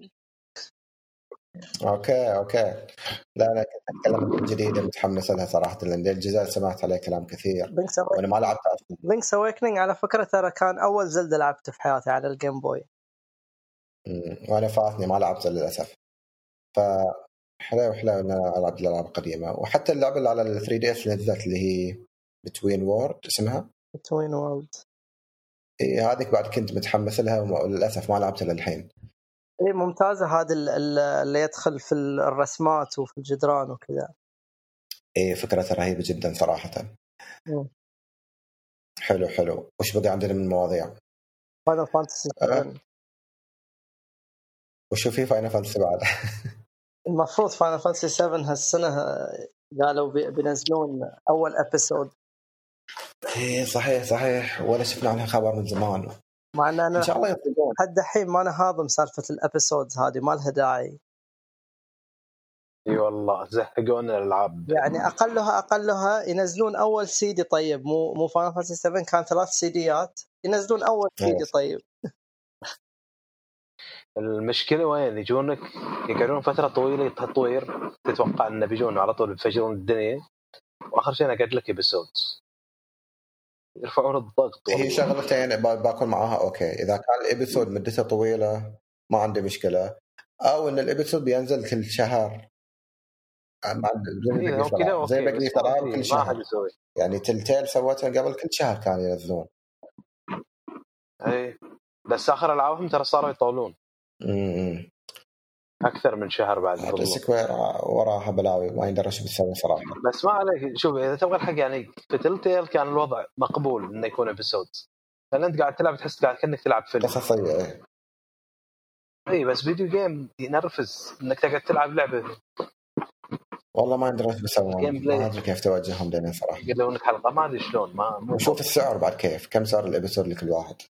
اوكي اوكي. لا انا كنت اتكلم عن جديده متحمس لها صراحه، لان الجزء سمعت عليه كلام كثير وانا ما لعبت اصلا. لينكس اويكنينج على فكره ترى كان اول زلدة لعبته في حياتي على الجيم بوي. امم وانا فاتني ما لعبت للاسف. ف حلو حلو ان انا العب الالعاب القديمه، وحتى اللعبه اللي على ال ثري دي اس نزلت اللي هي بتوين وورد اسمها بتوين وورد. إيه هذيك بعد كنت متحمس لها وللاسف ما لعبتها للحين. ايه ممتازه هذه اللي يدخل في الرسمات وفي الجدران وكذا. ايه فكرتها رهيبه جدا صراحه. م. حلو حلو. وش بقى عندنا من مواضيع؟ فاينل فانتسي سبعة. وشو في فاينل فانتسي بعد؟ المفروض فاينل فانتسي سبعة هالسنه قالوا بينزلون اول ابيسود. ايه صحيح صحيح، ولا شفنا عنها خبر من زمان. مع ان انا ان شاء الله يطلقون. حد الحين ما انا هاضم سالفه الابيسودز هذه، ما لها داعي. اي والله زهقونا الالعاب. يعني اقلها اقلها ينزلون اول سيدي. طيب مو مو فاينل فانتسي سبعة كان ثلاث سيديات، ينزلون اول سيدي. طيب المشكله وين يجونك؟ يقعدون فتره طويله تطوير، تتوقع ان بيجون على طول يفجرون الدنيا، واخر شيء انا قاعد لك ابيسودز يرفعون الضغط. هي شغلتين باكون معاها اوكي، اذا كان الابيسود مدته طويله ما عندي مشكله، او ان الابيسود بينزل كل شهر إيه زي بقية الألعاب كل شهر. يعني تلتيل سوتها قبل كل شهر كانوا ينزلون. اي بس اخر العابهم ترى صاروا يطولون امم اكثر من شهر بعد. سكوير وراها بلاوي ما يقدر ايش بيسوي صراحه. بس ما عليك، شوف اذا تبغى الحق يعني في تلتيل كان الوضع مقبول انه يكون ابيسود، لان انت قاعد تلعب تحس قاعد كأنك تلعب فيلم قصصيه. اي اي بس فيديو جيم ينرفز انك تقعد تلعب لعبه. والله ما ادري ايش بيسوون، ما ادري كيف توجههم لنا صراحه. يقولون لك حلقه ما ادري شلون. ما وشوف السعر بعد كيف، كم سعر الابيسود لكل واحد.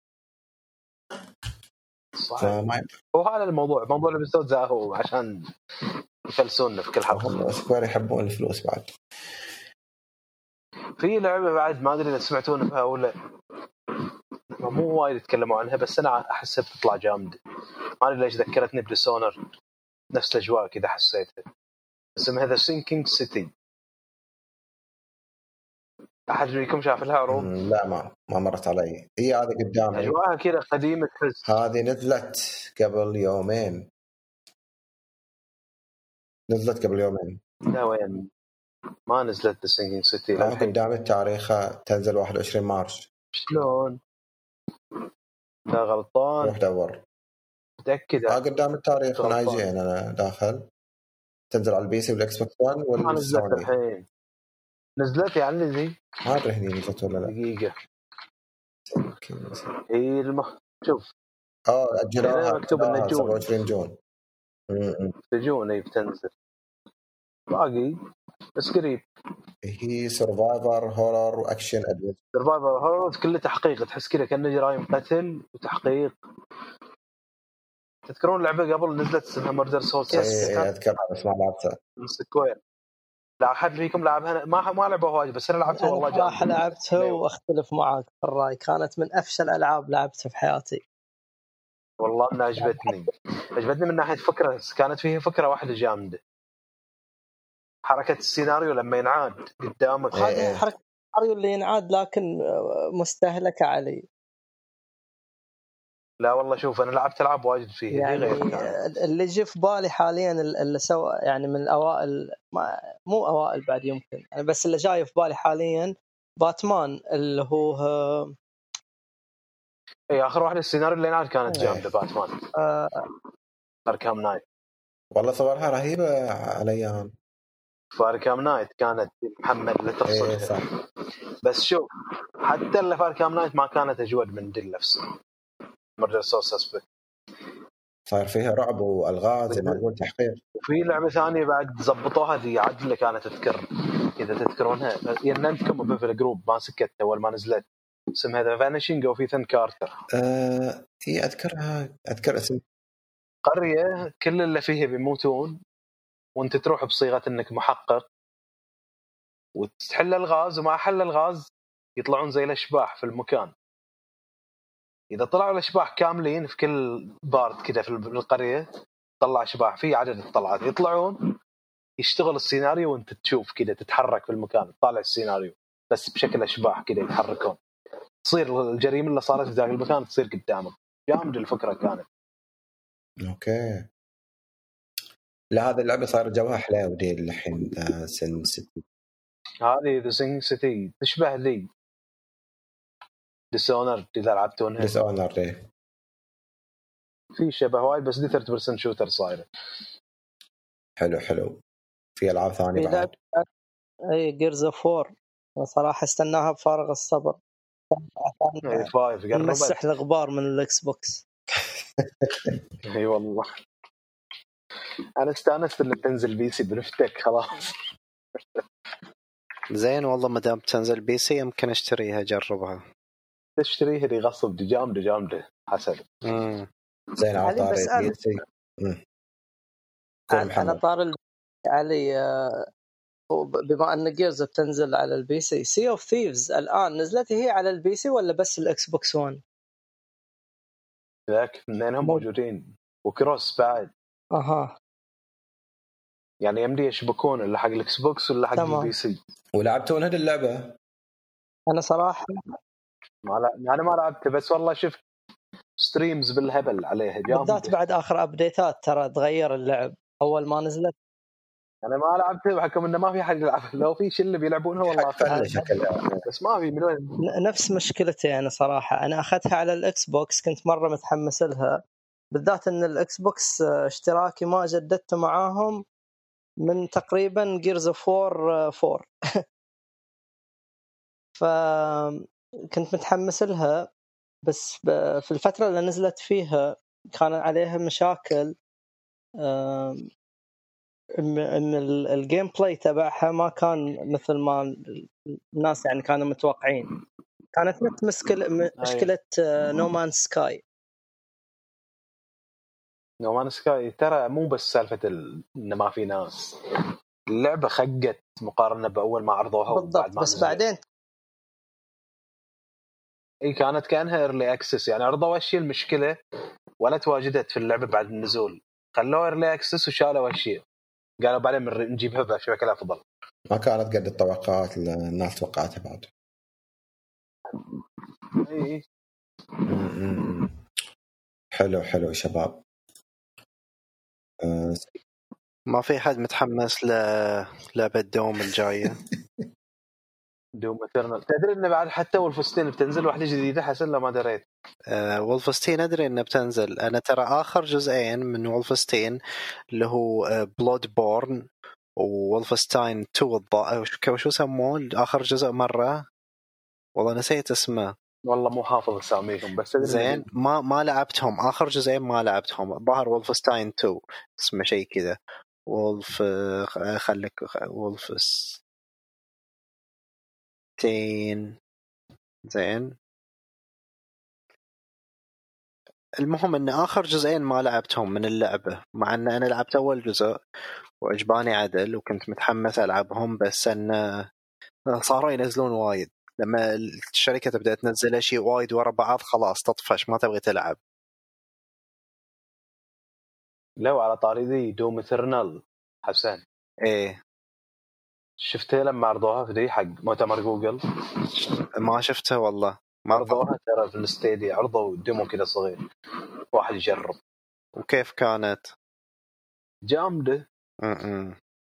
صحيح. هو هذا الموضوع، موضوع الابيسود ذا هو عشان يفلسون في كل حلقه. سكوير يحبون الفلوس بعد. في لعبه بعد ما ادري اذا سمعتون بها ولا مو وايد يتكلموا عنها، بس انا احسها بتطلع جامده. ما ادري ليش ذكرتني بديسونر، نفس الاجواء كذا حسيتها. اسمها ذا سينكينج سيتي. احد فيكم شاف لها عروض؟ لا ما ما مرت علي. هي هذه قدامي اجواءها كذا قديمه تحس. هذه نزلت قبل يومين نزلت قبل يومين لا وين ما نزلت ذا سينكينج سيتي الحين. قدامي التاريخ تنزل واحد وعشرين مارس. شلون؟ لا غلطان. روح دور. متأكد؟ اه قدام التاريخ من اي جي ان انا داخل. تنزل على البي سي والاكس بوكس ون والسوني. الحين نزلت يعني زي ما ادري هني نزلت ولا لا. دقيقه اي الم... شوف اه اجلوها مكتوب انه سبعة وعشرين جون. في جون اي بتنزل. باقي بس قريب. هي سرفايفر هورر واكشن ادفنتشر. سرفايفر هورر كله تحقيق، تحس كذا كأنه جرائم قتل وتحقيق. تذكرون لعبه قبل نزلت اسمها مردر سول؟ يس اذكرها بس ما لعبتها. سكوير. لا احد فيكم لعبها؟ ما ما لعبها واجد بس انا لعبتها والله جامد. صراحه لعبتها واختلف معك في الراي، كانت من افشل الالعاب لعبتها في حياتي والله انها عجبتني. عجبتني من ناحيه فكره، كانت فيها فكره واحده جامده، حركه السيناريو لما ينعاد قدامك. هذه حركه السيناريو اللي ينعاد لكن مستهلكه علي. لا والله شوف انا لعبت العاب واجد فيها يعني غير اللي جه في بالي حاليا اللي سوى يعني من الاوائل، ما مو اوائل بعد يمكن يعني، بس اللي جاي في بالي حاليا باتمان اللي هو اي اخر واحده السيناريو اللي نعاد كانت جامده. باتمان آه... اركام نايت والله صورها رهيبه على ايام. فاركام نايت كانت محمد اللي تفصل. إيه صح. بس شوف حتى اللي فاركام نايت ما كانت اجود من دي نفسه مردر سول سسبكت. صار فيها رعب والغاز زي ما تقول تحقيق. وفي لعبه ثانيه بعد زبطوها دي عدله كانت تذكر اذا تذكرونها، يننتكم في الجروب ما سكت اول ما نزلت، اسمها ذا فانيشينج او ايثان كارتر. آه هي اذكرها، اذكر اسم قريه كل اللي فيها بيموتون وانت تروح بصيغه انك محقق وتحل الغاز، ومع حل الغاز يطلعون زي الاشباح في المكان. اذا طلعوا الاشباح كاملين في كل بارت كده في القريه طلع اشباح في عدد الطلعات يطلعون، يشتغل السيناريو وانت تشوف كده تتحرك في المكان تطالع السيناريو بس بشكل اشباح كده يتحركون، تصير الجريمه اللي صارت في ذاك المكان تصير قدامك. جامد الفكره كانت. اوكي. لا هذه اللعبه صار جوها حلاوه ودي الحين سن سيتي. هذه ذا سين سيتي تشبه لي ديسونر اذا لعبتونها. ديسونر ليه في شبه وايد بس دي ثلاثين بالمية شوتر صايره. حلو حلو. في العاب ثانيه بعد اي جيرز اوف وور صراحه استناها بفارغ الصبر. اي فايف قربت مسح الغبار من الاكس بوكس. اي والله انا استانست ان تنزل بي سي بنفتك خلاص. زين والله ما دام تنزل بي سي يمكن اشتريها اجربها. تشتريها دي غصب دي جامده جامده حسن. امم زين على طاري بي سي. انا طار علي بما ان جيرز بتنزل على البي سي، سي اوف ثيفز الان نزلت هي على البي سي ولا بس الاكس بوكس ون؟ ذاك اثنينهم موجودين وكروس بعد. اها يعني يمدي يشبكون اللي حق الاكس بوكس ولا حق البي سي. ولعبتون هذه اللعبه؟ انا صراحه ما لا انا ما لعبت بس والله شفت ستريمز بالهبل عليها جامده بالذات بعد اخر ابديتات ترى تغير اللعب. اول ما نزلت انا ما لعبت بحكم انه ما في حد يلعب، لو في شيء اللي بيلعبونها والله شكلها بس ما في من وين. نفس مشكلتي انا صراحه. انا اخذتها على الاكس بوكس كنت مره متحمس لها، بالذات ان الاكس بوكس اشتراكي ما جددته معاهم من تقريبا جيرز اوف وور فور فكنت متحمس لها. بس في الفتره اللي نزلت فيها كان عليها مشاكل، ان الجيم بلاي تبعها ما كان مثل ما الناس يعني كانوا متوقعين. كانت نفس مشكله مشكله نو مان سكاي. نو مان سكاي ترى مو بس سالفه ال... ان ما في ناس، اللعبه خقت مقارنه باول ما عرضوها وبعد ما بس نزلت. بعدين اي كانت كانها ايرلي اكسس، يعني عرضوا اشياء المشكله ولا تواجدت في اللعبه بعد النزول، خلوها ايرلي اكسس وشالوا اشياء قالوا بعدين نجيبها بشكل افضل. ما كانت قد التوقعات اللي الناس توقعتها بعد. اي حلو حلو شباب. أه... ما في حد متحمس للعبة دوم الجاية؟ دوم إترنال تدري إن بعد حتى وولفستين بتنزل واحدة جديدة حسن لما دريت. أه وولفستين أدري إنه بتنزل. أنا ترى آخر جزئين من وولفستين اللي هو بلود بورن وولفستاين تو الضاء شو سموه آخر جزء مرة والله نسيت اسمه. والله مو حافظ اساميهم بس زين ما ما لعبتهم آخر جزئين ما لعبتهم. ظهر وولفستاين تو اسمه شيء كذا وولف خليك وولفس تين زين. المهم ان اخر جزئين ما لعبتهم من اللعبه، مع ان انا لعبت اول جزء وعجباني عدل وكنت متحمس العبهم، بس ان صاروا ينزلون وايد. لما الشركه تبدا تنزل شيء وايد ورا بعض خلاص تطفش ما تبغي تلعب. لو على طاري ذي دوم إترنال حسن ايه شفتها لما عرضوها في دي حق مؤتمر جوجل؟ ما شفتها والله. ما عرضوها ترى في الاستيديا، عرضوا ديمو كده صغير واحد يجرب. وكيف كانت؟ جامده. امم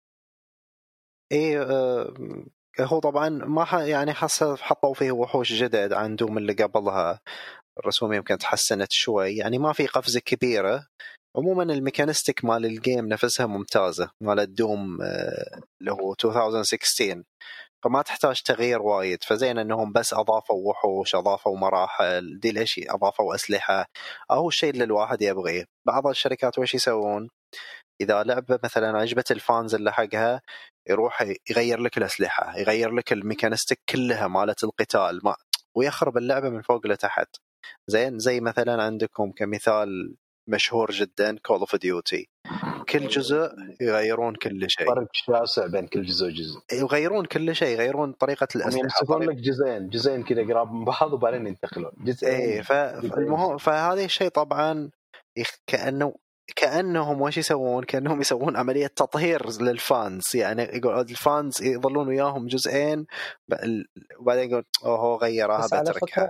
ايه آه هو طبعا ما ح... يعني حس حطوا فيه وحوش جدد عن دوم اللي قبلها، الرسوم يمكن تحسنت شوي، يعني ما في قفزة كبيرة. عموما الميكانيستيك مال الجيم نفسها ممتازة، مال الدوم آه اللي هو ألفين وستة عشر، فما تحتاج تغيير وايد. فزين انهم بس اضافوا وحوش، اضافوا مراحل، دي الاشي، اضافوا اسلحة، او الشيء اللي الواحد يبغيه. بعض الشركات وش يسوون؟ اذا لعبة مثلا عجبت الفانز اللي حقها يروح يغير لك الاسلحة، يغير لك الميكانيستيك كلها مالت القتال، ما ويخرب اللعبة من فوق لتحت. زين زي مثلا عندكم كمثال مشهور جدا كول اوف ديوتي، كل جزء يغيرون كل شيء، فرق شاسع بين كل جزء وجزء، يغيرون كل شيء، يغيرون طريقة الأسلحة، يمسكون لك جزئين جزئين كذا قراب من بعض وبعدين ينتقلون جزئين. ايه فالمهم فهذا الشيء طبعا كأنه كأنهم وش يسوون؟ كأنهم يسوون عملية تطهير للفانز، يعني يقول الفانز يظلون وياهم جزئين وبعدين يقول اوه غيرها بتركها.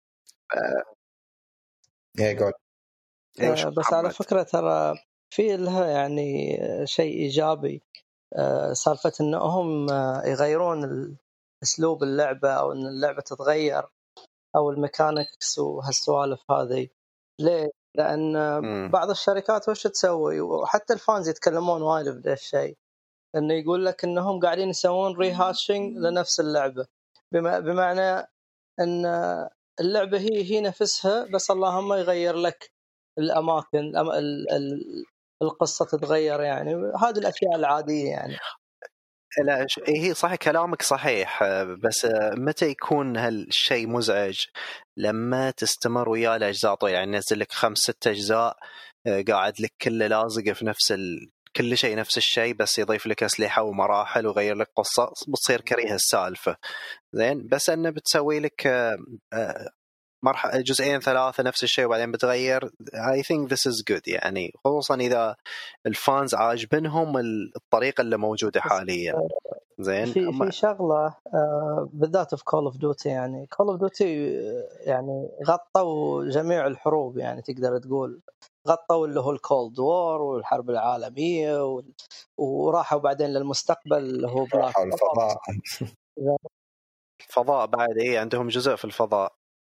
ايه قول. أه بس على فكرة ترى في لها يعني شيء إيجابي، أه سالفة إنهم يغيرون أسلوب اللعبة أو إن اللعبة تتغير أو الميكانيكس وهالسوالف هذه. ليه؟ لأن م. بعض الشركات وش تسوي، وحتى الفانز يتكلمون وايد بهذا الشيء، إنه يقول لك إنهم قاعدين يسوون ريهاشينج لنفس اللعبة، بما بمعنى إن اللعبة هي هي نفسها، بس اللهم يغير لك الأماكن، القصة تتغير، يعني هذه الأشياء العادية يعني. لا هي صحيح كلامك صحيح، بس متى يكون هالشيء مزعج؟ لما تستمر ويا الأجزاء طويلة، يعني نزل لك خمس ست أجزاء قاعد لك كله لازقة في نفس ال... كل شيء نفس الشيء، بس يضيف لك أسلحة ومراحل وغير لك قصة، بتصير كريهة السالفة. زين بس أنه بتسوي لك مرحلة جزئين ثلاثة نفس الشيء وبعدين بتغير. I think this is good، يعني خصوصا إذا الفانز عاجبنهم الطريقة اللي موجودة حاليا. زين في في شغلة آه بالذات في Call of Duty، يعني Call of Duty يعني غطوا جميع الحروب، يعني تقدر تقول غطوا اللي هو الكولد وور والحرب العالمية و... وراحوا بعدين للمستقبل اللي هو بلاك الفضاء. الفضاء بعد إيه عندهم جزء في الفضاء.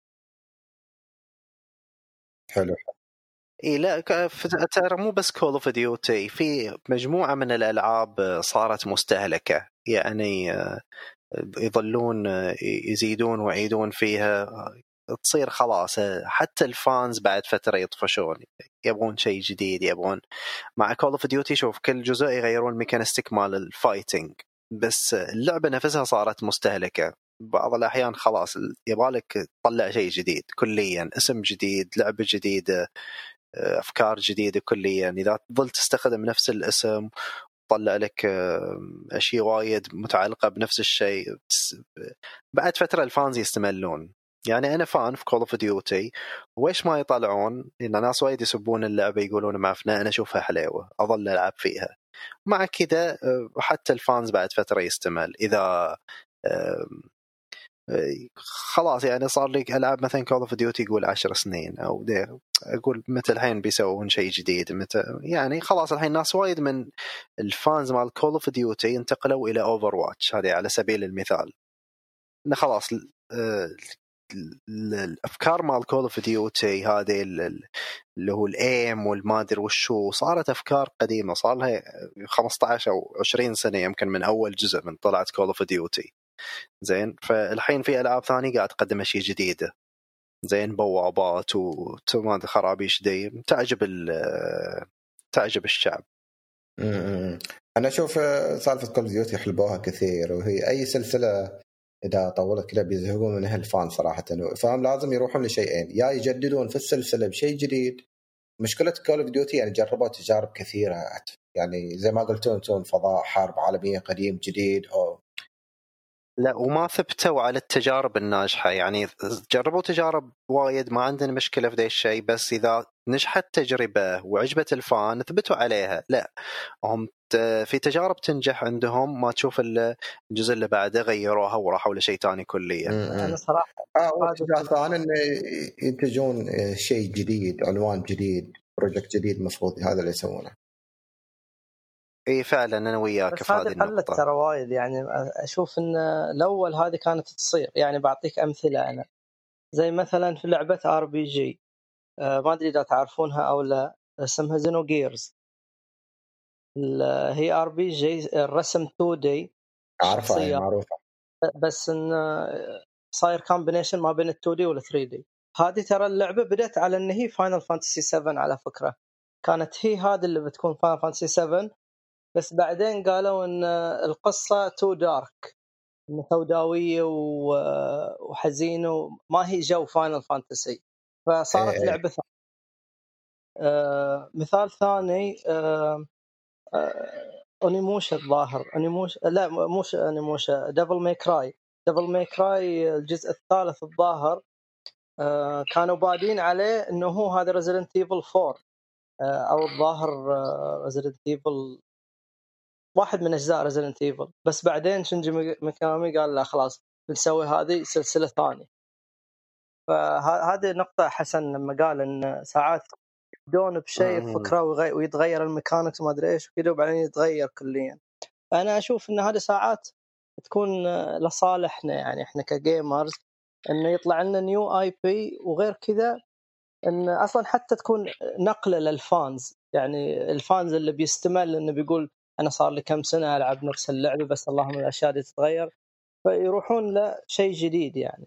حلو. إيه لا ترى مو بس كول اوف ديوتي، في مجموعة من الألعاب صارت مستهلكة، يعني يظلون يزيدون ويعيدون فيها، تصير خلاص حتى الفانز بعد فترة يطفشون، يبغون شيء جديد، يبغون. مع كول اوف ديوتي شوف كل جزء يغيرون الميكانيستيك مال الفايتنج، بس اللعبة نفسها صارت مستهلكة. بعض الأحيان خلاص يبالك تطلع شيء جديد كليا، اسم جديد، لعبة جديدة، أفكار جديدة كليا. إذا تظل تستخدم نفس الاسم طلع لك أشياء وايد متعلقة بنفس الشيء، بعد فترة الفانز يستملون. يعني أنا فان في Call of Duty، وإيش ما يطلعون إن ناس وايد يسبون اللعبة يقولون ما فينا، أنا أشوفها حلوة أظل ألعب فيها. مع كذا حتى الفانز بعد فترة يستمل. إذا خلاص يعني صار لي ألعاب مثلا Call of Duty يقول عشر سنين أو ده، أقول متى الحين بيسوون شيء جديد، متى يعني خلاص الحين ناس وايد من الفانز مال Call of Duty انتقلوا إلى Overwatch، هذه على سبيل المثال. إنه خلاص الأفكار مال Call of Duty هذه اللي هو الأيم والمادر والشو صارت أفكار قديمة، صار لها خمسة عشر أو عشرين سنة يمكن من أول جزء من طلعت Call of Duty. زين فالحين في ألعاب ثانية قاعد تقدم أشياء جديدة، زين بوابات وتماد خرابيش دي تعجب تعجب الشعب. م-م. انا اشوف سالفه كول اوف ديوتي حلبوها كثير، وهي اي سلسله اذا طولت كذا بيزهقون منها الفان صراحه، فهم لازم يروحون لشيئين، يا يجددون في السلسله بشيء جديد. مشكله كول اوف ديوتي يعني جربوا تجارب كثيره، يعني زي ما قلتون انتم فضاء، حرب عالميه، قديم جديد، او لا وما ثبتوا على التجارب الناجحة. يعني جربوا تجارب وايد، ما عندنا مشكلة في ذا الشيء، بس إذا نجحت تجربة وعجبت الفان ثبتوا عليها. لا هم في تجارب تنجح عندهم ما تشوف الجزء اللي بعده غيروها وراحوا لشيء تاني كليا. أنا صراحة اه واتجاه ثاني انه ينتجون شيء جديد، عنوان جديد، بروجكت جديد، مفروض هذا اللي يسوونه. اي فعلا انا وياك في هذه النقطة. ترى وايد يعني اشوف ان الاول هذه كانت تصير. يعني بعطيك امثلة انا، زي مثلا في لعبة ار بي جي، ما ادري اذا تعرفونها او لا، اسمها زينو جيرز. هي ار بي جي، الرسم تو دي، عارفها معروفة، بس ان صاير كومبينيشن ما بين التو دي والثري دي. هذه ترى اللعبة بدأت على ان هي فاينل فانتسي سفن على فكرة، كانت هي هذه اللي بتكون فاينل فانتسي سفن، بس بعدين قالوا ان القصة تو دارك، انه سوداوية وحزينة وما هي جو فاينل فانتسي، فصارت إيه. لعبة ثانية. آه مثال ثاني، آه آه أونيموشا الظاهر، أونيموشا لا مش أونيموشا، ديفل ماي كراي. ديفل ماي كراي الجزء الثالث الظاهر، آه كانوا بادين عليه انه هو هذا ريزيدنت ايفل فور، آه او الظاهر ريزيدنت ايفل واحد من اجزاء ريزيدنت ايفل، بس بعدين شينجي ميكامي قال لا خلاص بنسوي هذه سلسله ثانيه. فهذه نقطه حسن لما قال ان ساعات يبدون بشيء فكره ويتغير الميكانكس وما ادري ايش وكذا وبعدين يتغير كليا. انا اشوف ان هذه ساعات تكون لصالحنا، يعني احنا كجيمرز، انه يطلع لنا نيو اي بي، وغير كذا ان اصلا حتى تكون نقله للفانز، يعني الفانز اللي بيستمل انه بيقول انا صار لي كم سنه العب نفس اللعبه بس اللهم الاشياء دي تتغير، فيروحون لشيء جديد يعني.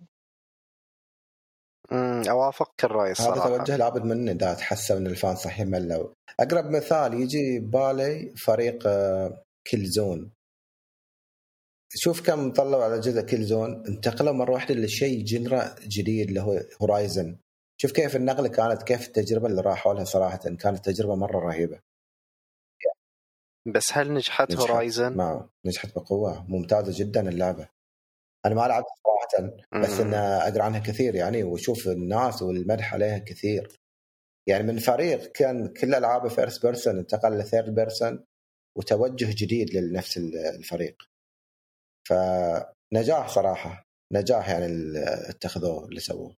امم اوافقك الراي الصراحه. هذا توجه لابد منه اذا تحسوا ان الفان صحيح ملوا. اقرب مثال يجي بالي فريق كيل زون، شوف كم طلعوا على جزء كيل زون، انتقلوا مره واحده لشيء جنرا جديد اللي هو هورايزن. شوف كيف النقله كانت، كيف التجربه اللي راحوا لها، صراحه كانت تجربه مره رهيبه. بس هل نجحت, نجحت هورايزن؟ ما نجحت بقوه، ممتازه جدا اللعبه. انا ما لعبت صراحه، بس انا اقرا عنها كثير يعني، وشوف الناس والمدح عليها كثير. يعني من فريق كان كل العابه فيرست بيرسون انتقل لثيرد بيرسون، وتوجه جديد لنفس الفريق. فنجاح صراحه، نجاح يعني اتخذوه اللي سووه.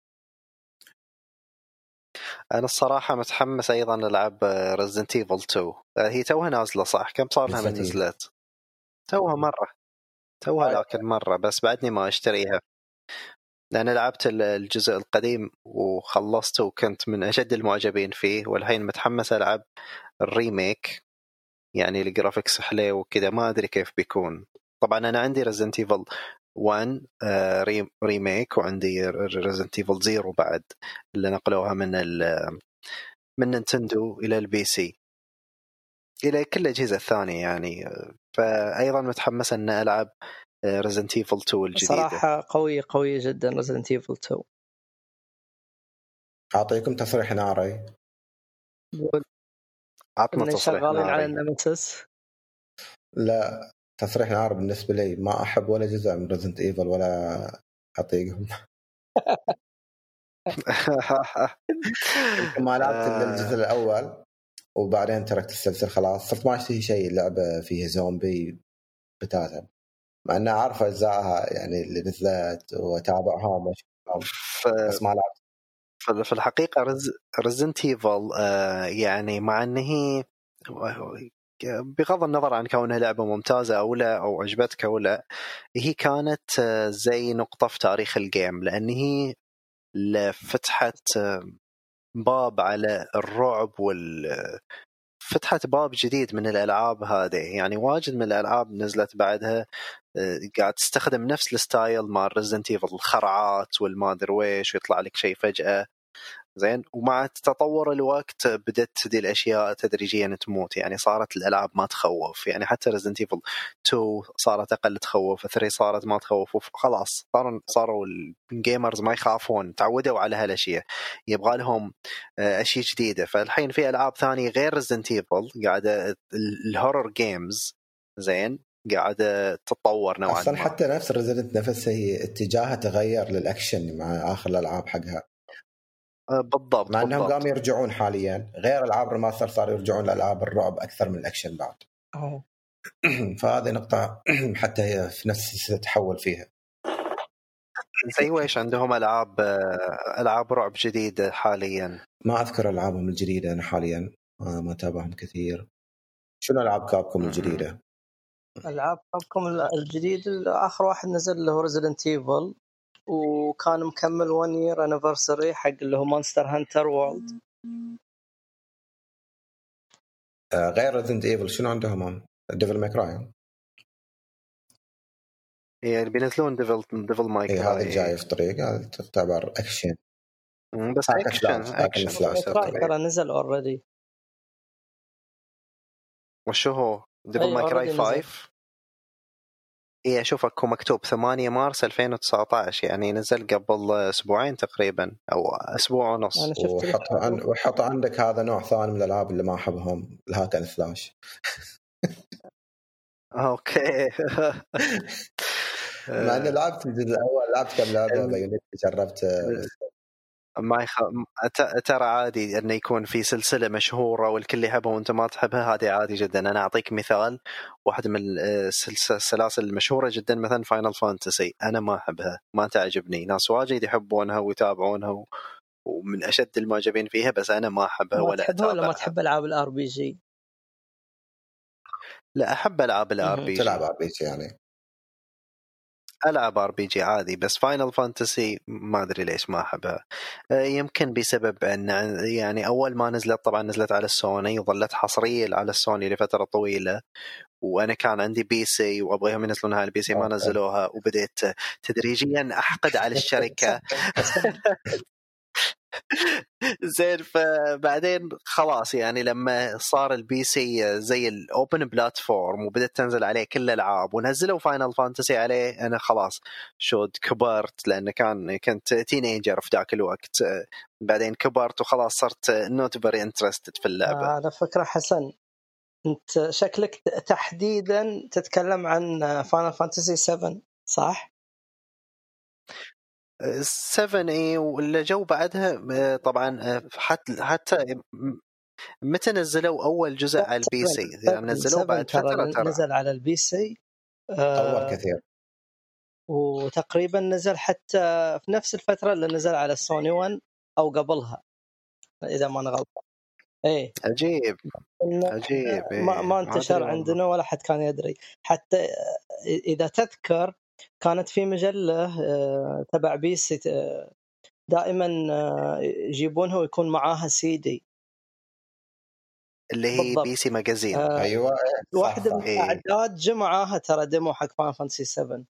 انا الصراحه متحمس ايضا العب ريزيدنت ايفل تو. هي توها نازله صح؟ كم صار لها من نزلت؟ توها مره توها لكن مره، بس بعدني ما اشتريها لأن لعبت الجزء القديم وخلصته وكنت من أشد المعجبين فيه، والحين متحمس ألعب الريميك، يعني الجرافيكس حلو وكذا، ما أدري كيف بيكون. طبعا أنا عندي Resident Evil ون ريميك، وعندي Resident Evil زيرو بعد اللي نقلوها من من نينتندو إلى البي سي إلى كل الأجهزة الثانية يعني. فأيضا متحمس أن ألعب Resident Evil تو الجديدة. صراحة قوية قوية جدا Resident Evil تو. أعطيكم تصريح ناري. عطنا تصريح شغالين ناري. على النمسيس. لا تصريح ناري بالنسبة لي، ما أحب ولا جزء من Resident Evil ولا أطيقهم. ما لعبت الجزء الأول وبعدين تركت السلسلة خلاص، صرت ما أشتهي شيء لعبة فيه زومبي بتاتا، مع أنها عارفة أجزائها يعني اللي نزلت وتابعها ف... بس ما لعبت. في الحقيقة Resident Evil آه يعني مع أنه بغض النظر عن كونها لعبة ممتازة أو لا أو عجبتك أو لا، هي كانت آه زي نقطة في تاريخ الجيم، لأنه فتحت آه باب على الرعب وال فتحت باب جديد من الألعاب هذه. يعني واجد من الألعاب نزلت بعدها قاعد تستخدم نفس الستايل مع Resident Evil، الخرعات والمادر ويش ويطلع لك شيء فجأة، زين. ومع تطور الوقت بدت دي الاشياء تدريجيا تموت، يعني صارت الالعاب ما تخوف، يعني حتى Resident Evil تو صارت اقل تخوف، ثري صارت ما تخوف، وخلاص صاروا صاروا الجيمرز ما يخافون، تعودوا على هالاشياء، يبغى لهم اشياء جديده. فالحين في العاب ثانيه غير Resident Evil قاعده الهورر جيمز زين قاعده تتطور نوعا اصلا ما. حتى نفس ريزيدنت نفسها هي اتجاهها تغير للاكشن مع اخر الالعاب حقها، بالضبط مع انهم بالضبط. قاموا يرجعون حاليا غير العاب ريماستر، صاروا يرجعون لالعاب الرعب اكثر من الاكشن بعد. أوه. فهذه نقطه حتى هي في نفس تتحول فيها. زي ويش عندهم العاب العاب رعب جديده حاليا؟ ما اذكر العابهم الجديده انا حاليا ما تابعهم كثير. شنو العاب كابكم الجديده؟ العاب كابكم الجديد اخر واحد نزل اللي هو Resident Evil، وكان مكمل one year anniversary حق اللي هو مونستر هانتر وورلد. آه غير Resident Evil شنو عندهم؟ ديفل ماي كراي. يعني بينزلون ديفل ديفل ماي كراي. هذا الجاي في طريق، هذا تعتبر اكشن بس اكشن اكشن ترى نزل اوريدي. وشو هو ديفل ماي كراي فايف؟ ايه اشوفك مكتوب ثمانية مارس ألفين وتسعة عشر، يعني نزل قبل اسبوعين تقريبا او اسبوع ونص. وحط عن... وحط عندك هذا نوع ثاني من الالعاب اللي ما احبهم، الهاك اند سلاش. اوكي. مع اني لعبت الاول، لعبت كم لعبه بايونيت، جربت ما يخ... ترى عادي انه يكون في سلسله مشهوره والكل يحبها وانت ما تحبها، هذه عادي جدا. انا اعطيك مثال، واحد من السلاسل المشهوره جدا مثلا فاينل فانتسي، انا ما احبها، ما تعجبني. ناس واجد يحبونها ويتابعونها و... ومن اشد المعجبين فيها، بس انا ما احبها ولا اتابعها. ولا ما تحب العاب الار بي جي؟ لا احب العاب الار بي جي. تلعب ار بي جي يعني؟ ألعب ار بي جي عادي، بس فاينل فانتسي ما أدري ليش ما أحبها. يمكن بسبب أن يعني أول ما نزلت طبعا نزلت على السوني وظلت حصرية على السوني لفترة طويلة، وأنا كان عندي بي سي وأبغيهم ينزلونها على البي سي، ما نزلوها، وبديت تدريجيا أحقد على الشركة. زين. فبعدين خلاص يعني لما صار البي سي زي الاوبن بلاتفورم وبدت تنزل عليه كل الالعاب ونزلوا فاينل فانتسي عليه، انا خلاص شود كبرت، لان كان كنت تينيجر في ذاك الوقت. بعدين كبرت وخلاص صرت نوت فيري انترستد في اللعبه. على فكره حسن، انت شكلك تحديدا تتكلم عن فاينل فانتسي سبعة صح؟ سبعة اي، واللي جو بعدها طبعا. حتى حتى متى نزلوا اول جزء على البي سي؟ يعني نزلوه بعد فتره. ترى نزل على البي سي طور كثير، وتقريبا نزل حتى في نفس الفتره اللي نزل على السوني واحد او قبلها اذا ما انا غلطان. ايه عجيب عجيب. إيه. ما, ما انتشر عندنا ولا حد كان يدري. حتى اذا تذكر كانت في مجله تبع بي سي دائما يجيبونها ويكون معاها سي دي اللي هي بي سي ماجازين. آه ايوه واحده من الاعداد جمعها ترى ديمو حق فاينل فانتسي سبعة.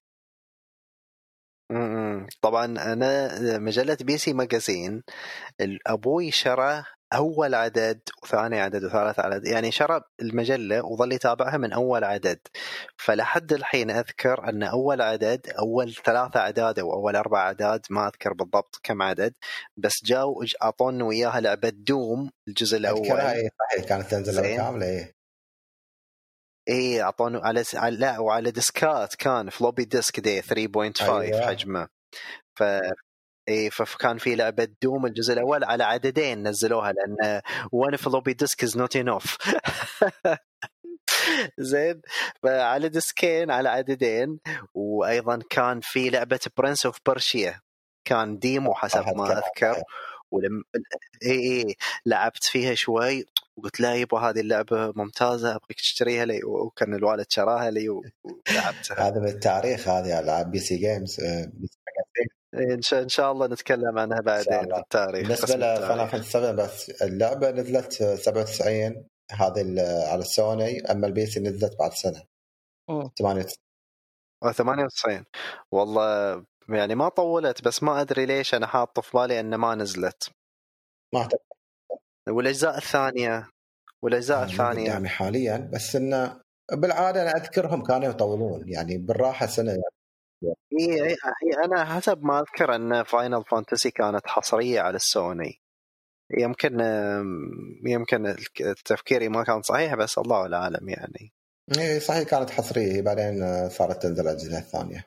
امم طبعا انا مجله بي سي ماجازين ابوي شرى اول عدد وثاني عدد وثالث عدد، يعني شرى المجله وظل يتابعها من اول عدد. فلحد الحين اذكر ان اول عدد اول ثلاثه اعداد او اول اربع اعداد ما اذكر بالضبط كم عدد، بس جاوا اعطونا وياها لعبه دوم الجزء الاول. اي صحيح كانت تنزل كامله. ايه ايه اعطونا على لا وعلى ديسكات، كان فلوبي ديسك دي ثلاثة فاصلة خمسة. أيوة. حجمه. ف ايه فكان في لعبه دوم الجزء الاول على عددين نزلوها، لان وان فلوبي ديسك از نوت انوف. زين. فعلى ديسكين على عددين. وايضا كان في لعبه برنس اوف بيرشيا، كان ديمو حسب ما اذكر. ولما اي اي لعبت فيها شوي وقلت لا يبا هذه اللعبه ممتازه ابغيك تشتريها لي، وكان الوالد شراها لي ولعبتها. هذا بالتاريخ، هذه العاب بي سي جيمز. ان شاء ان شاء الله نتكلم عنها بعدين بالتاريخ. بالنسبه لفاينل فانتسي سبعة بس اللعبه نزلت سبعة وتسعين هذه على السوني، اما البي سي نزلت بعد سنه ثمانية وتسعين. والله يعني ما طولت، بس ما ادري ليش انا حاطه في بالي ان ما نزلت. ما أعتقد والاجزاء الثانيه والاجزاء الثانيه قدامي حاليا، بس انه بالعاده انا اذكرهم كانوا يطولون يعني بالراحه سنه. هي هي انا حسب ما اذكر ان فاينل فانتسي كانت حصريه على السوني. يمكن يمكن تفكيري ما كان صحيح، بس الله العالم يعني. اي صحيح كانت حصريه، بعدين صارت تنزل الاجزاء الثانيه.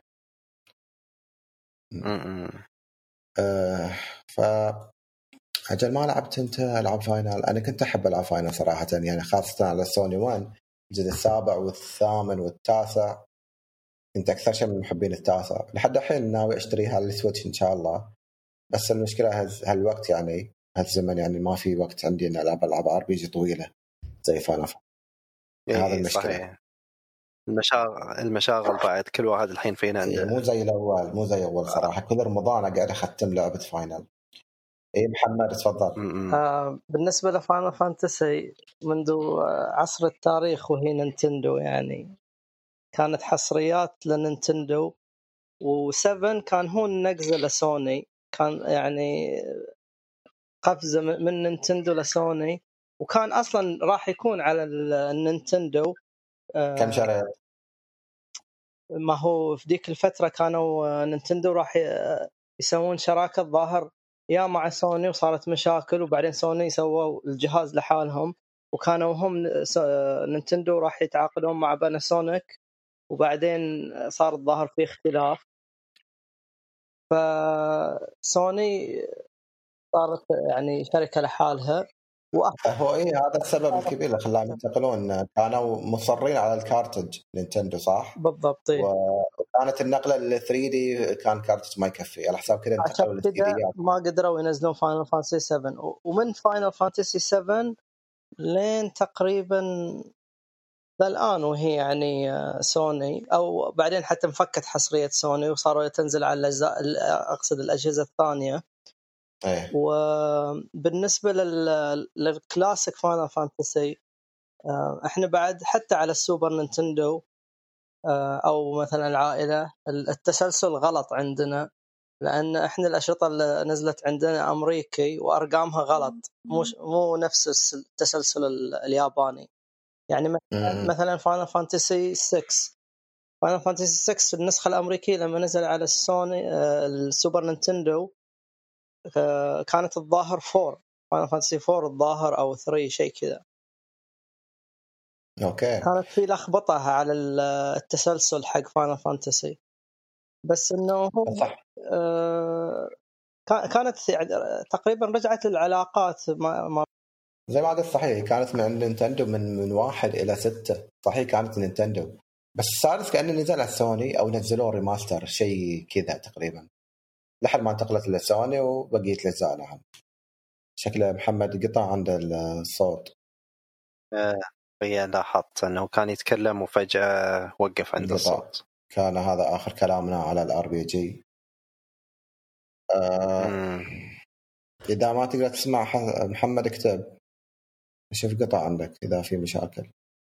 آه ف اجل ما لعبت انت العاب فاينل؟ انا كنت احب العاب فاينل صراحه يعني، خاصه على السوني واحد، الجزء السابع والثامن والتاسع. كنت اكثر شيء من محبين التاسع. لحد الحين ناوي اشتريها على السويتش ان شاء الله، بس المشكله هالوقت يعني هالزمن يعني ما في وقت عندي ان العب العاب ار بي جي طويله زي فاينل. إيه هذا المشكله. صحيح. المشاغل المشاغل بعد كل واحد الحين فينا إيه مو زي الاول، مو زي اول صراحه. كل رمضان اقعد اختم لعبه فاينل. اي محمد تفضل. آه بالنسبه لفاينل فانتسي منذ عصر التاريخ وهي نينتندو، يعني كانت حصريات لنينتندو، وسبعة كان هو النقزه لسوني، كان يعني قفزه من نينتندو لسوني، وكان اصلا راح يكون على النينتندو. آه كم شريت؟ ما هو في ديك الفتره كانوا نينتندو راح يسوون شراكه ظاهر يا مع سوني، وصارت مشاكل، وبعدين سوني سووا الجهاز لحالهم، وكانوا هم نينتندو راح يتعاقدون مع باناسونيك، وبعدين صار الظاهر في اختلاف، فسوني صارت يعني شركه لحالها. هو ايه هذا السبب الكبير اللي خلاهم ينتقلون، كانوا مصرين على الكارتج نينتندو صح؟ بالضبط. وكانت النقله لل ثري دي كان كارتج ما يكفي، على حساب كذا انتقلوا لل ثري دي، ما قدروا ينزلون فاينل فانتسي سبعة، ومن فاينل فانتسي سبعة لين تقريبا الآن وهي يعني سوني، أو بعدين حتى مفكت حصرية سوني وصاروا تنزل على الأجزاء، أقصد الأجهزة الثانية. أيه. وبالنسبة للكلاسيك فاينل فانتسي، احنا بعد حتى على السوبر نينتندو أو مثلا العائلة، التسلسل غلط عندنا، لأن احنا الأشرطة اللي نزلت عندنا أمريكي وأرقامها غلط، مش مو نفس التسلسل الياباني. يعني مثلا فاينل فانتسي ستة فاينل فانتسي ستة في النسخة الأمريكية لما نزل على السوني السوبر نينتندو كانت الظاهر أربعة، فاينل فانتسي أربعة الظاهر أو ثلاثة شيء كذا. اوكي. كانت في لخبطة على التسلسل حق فاينل فانتسي، بس انه صح. آه كانت تقريبا رجعت العلاقات ما, ما زي ما قلت صحيح، كانت من نينتندو من من واحد الى ستة صحيح كانت نينتندو، بس السادس كأنه نزل على سوني او نزلوه ريماستر شيء كذا تقريبا، لحد ما انتقلت لسوني وبقيت الاجزاء لها. شكله محمد قطع عند الصوت. هي لاحظت انه كان يتكلم وفجأة وقف عند الصوت. كان هذا اخر كلامنا على الار بي جي. آه اذا ما تقدر تسمع محمد اكتب، شوف قطع عندك اذا في مشاكل،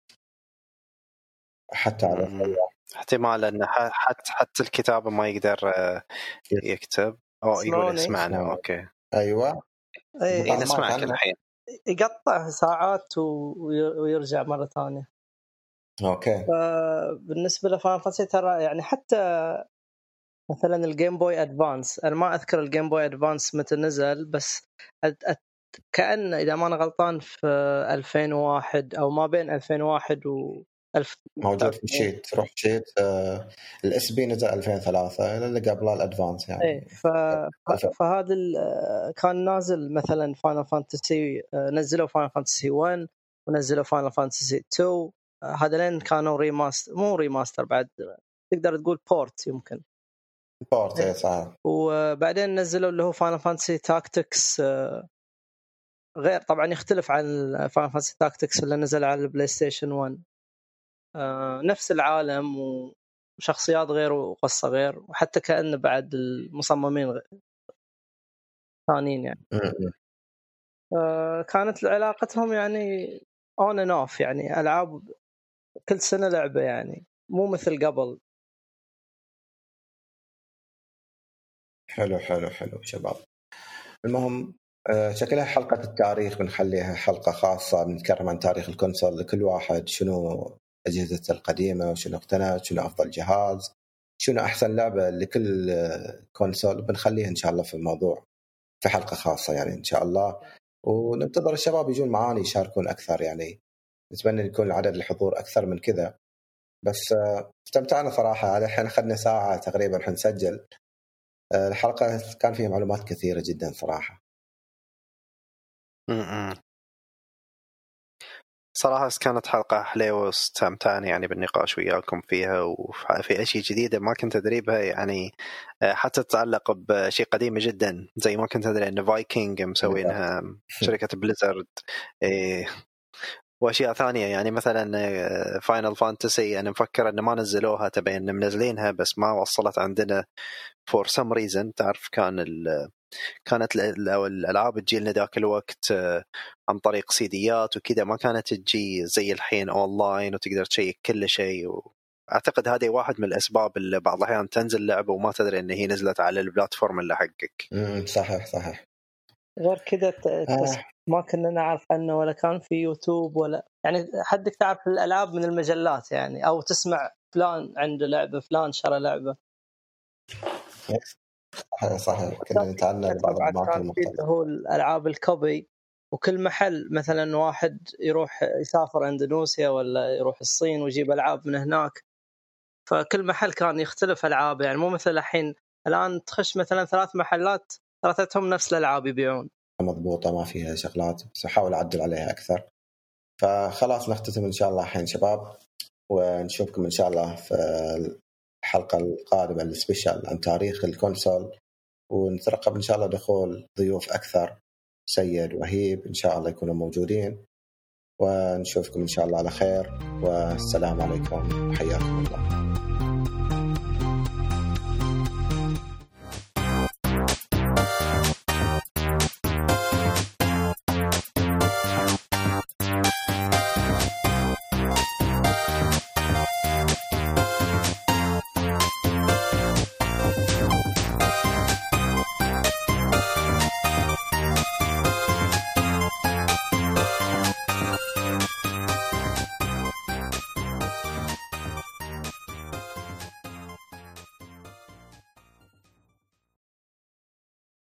حتى على احتمال ان حتى حتى الكتابه ما يقدر يكتب او يقول اسمعنا. اوكي ايوه اي نسمعك الحين. يقطع ساعات ويرجع مره ثانيه. اوكي. فبالنسبه لفاينل فانتسي ترى يعني حتى مثلا الجيم بوي ادفانس، انا ما اذكر الجيم بوي ادفانس متى نزل، بس كأن اذا ما انا غلطان في ألفين وواحد او ما بين ألفين وواحد و ألف موجود في الشيت. روح شيت آه الاس بي نزل ألفين وثلاثة اللي قبل الادفانس يعني. ايه ف... فهذا كان نازل مثلا فاينل فانتسي، نزلوا فاينل فانتسي واحد ونزلوا فاينل فانتسي اثنين، هذولين كانوا ريماستر، مو ريماستر بعد، تقدر تقول بورت، يمكن بورت ايه صح. وبعدين نزلوا اللي هو فاينل فانتسي تاكتكس، غير طبعا يختلف عن فاينل فانتسي تاكتكس اللي نزل على البلاي ستيشن واحد، نفس العالم وشخصيات غير وقصة غير، وحتى كأن بعد المصممين غير ثانيين يعني. كانت علاقتهم يعني on and off، يعني ألعاب كل سنة لعبة، يعني مو مثل قبل. حلو حلو حلو شباب. المهم أه شكلها حلقة التاريخ، بنخليها حلقة خاصة بنتكلم عن تاريخ الكونسول لكل واحد، شنو أجهزته القديمة وشنو اقتنت، شنو أفضل جهاز، شنو أحسن لعبة لكل كونسول، بنخليها إن شاء الله في الموضوع في حلقة خاصة يعني إن شاء الله. وننتظر الشباب يجون معاني يشاركون أكثر، يعني نتمنى يكون عدد الحضور أكثر من كذا. بس استمتعنا صراحة، هذا الحين أخذنا ساعة تقريبا حنسجل الحلقة، كان فيها معلومات كثيرة جدا صراحة. م-م. صراحة كانت حلقة حلوة واستمتعنا يعني بالنقاش وياكم فيها، وفي أشياء جديدة ما كنت أدري بها، يعني حتى تتعلق بشيء قديم جدا زي ما كنت أدري أن فايكنج مسوينها شركة بليزرد، إيه وأشياء ثانية يعني مثلا فاينل فانتسي أنا مفكر أن ما نزلوها، تبين منزلينها بس ما وصلت عندنا for some reason. تعرف كان ال كانت الألعاب تجيلنا ذاك الوقت عن طريق سيديات وكذا، ما كانت تجي زي الحين أونلاين وتقدر تشيك كل شيء. وأعتقد هذه واحد من الأسباب اللي بعض الأحيان تنزل لعبة وما تدري إن هي نزلت على البلاتفورم اللي حقك. صحيح صحيح. غير كذا آه. ما كنا نعرف عنه ولا كان في يوتيوب ولا يعني حدك تعرف الألعاب من المجلات يعني، أو تسمع فلان عنده لعبة، فلان شرى لعبة. صحيح صحيح. كنا نتعنى بعض الأماكن المختلفة، هو الألعاب الكوبي، وكل محل مثلا واحد يروح يسافر اندونيسيا ولا يروح الصين ويجيب ألعاب من هناك، فكل محل كان يختلف ألعابه. يعني مو مثل الحين الآن تخش مثلا ثلاث محلات ثلاثتهم نفس الألعاب يبيعون. مضبوطة ما فيها شغلات، بس أحاول أعدل عليها أكثر. فخلاص نختتم إن شاء الله الحين شباب، ونشوفكم إن شاء الله في الحلقة القادمة السبيشال عن تاريخ الكونسول، ونترقب إن شاء الله دخول ضيوف أكثر، سيد وهيب إن شاء الله يكونوا موجودين، ونشوفكم إن شاء الله على خير، والسلام عليكم وحياكم الله.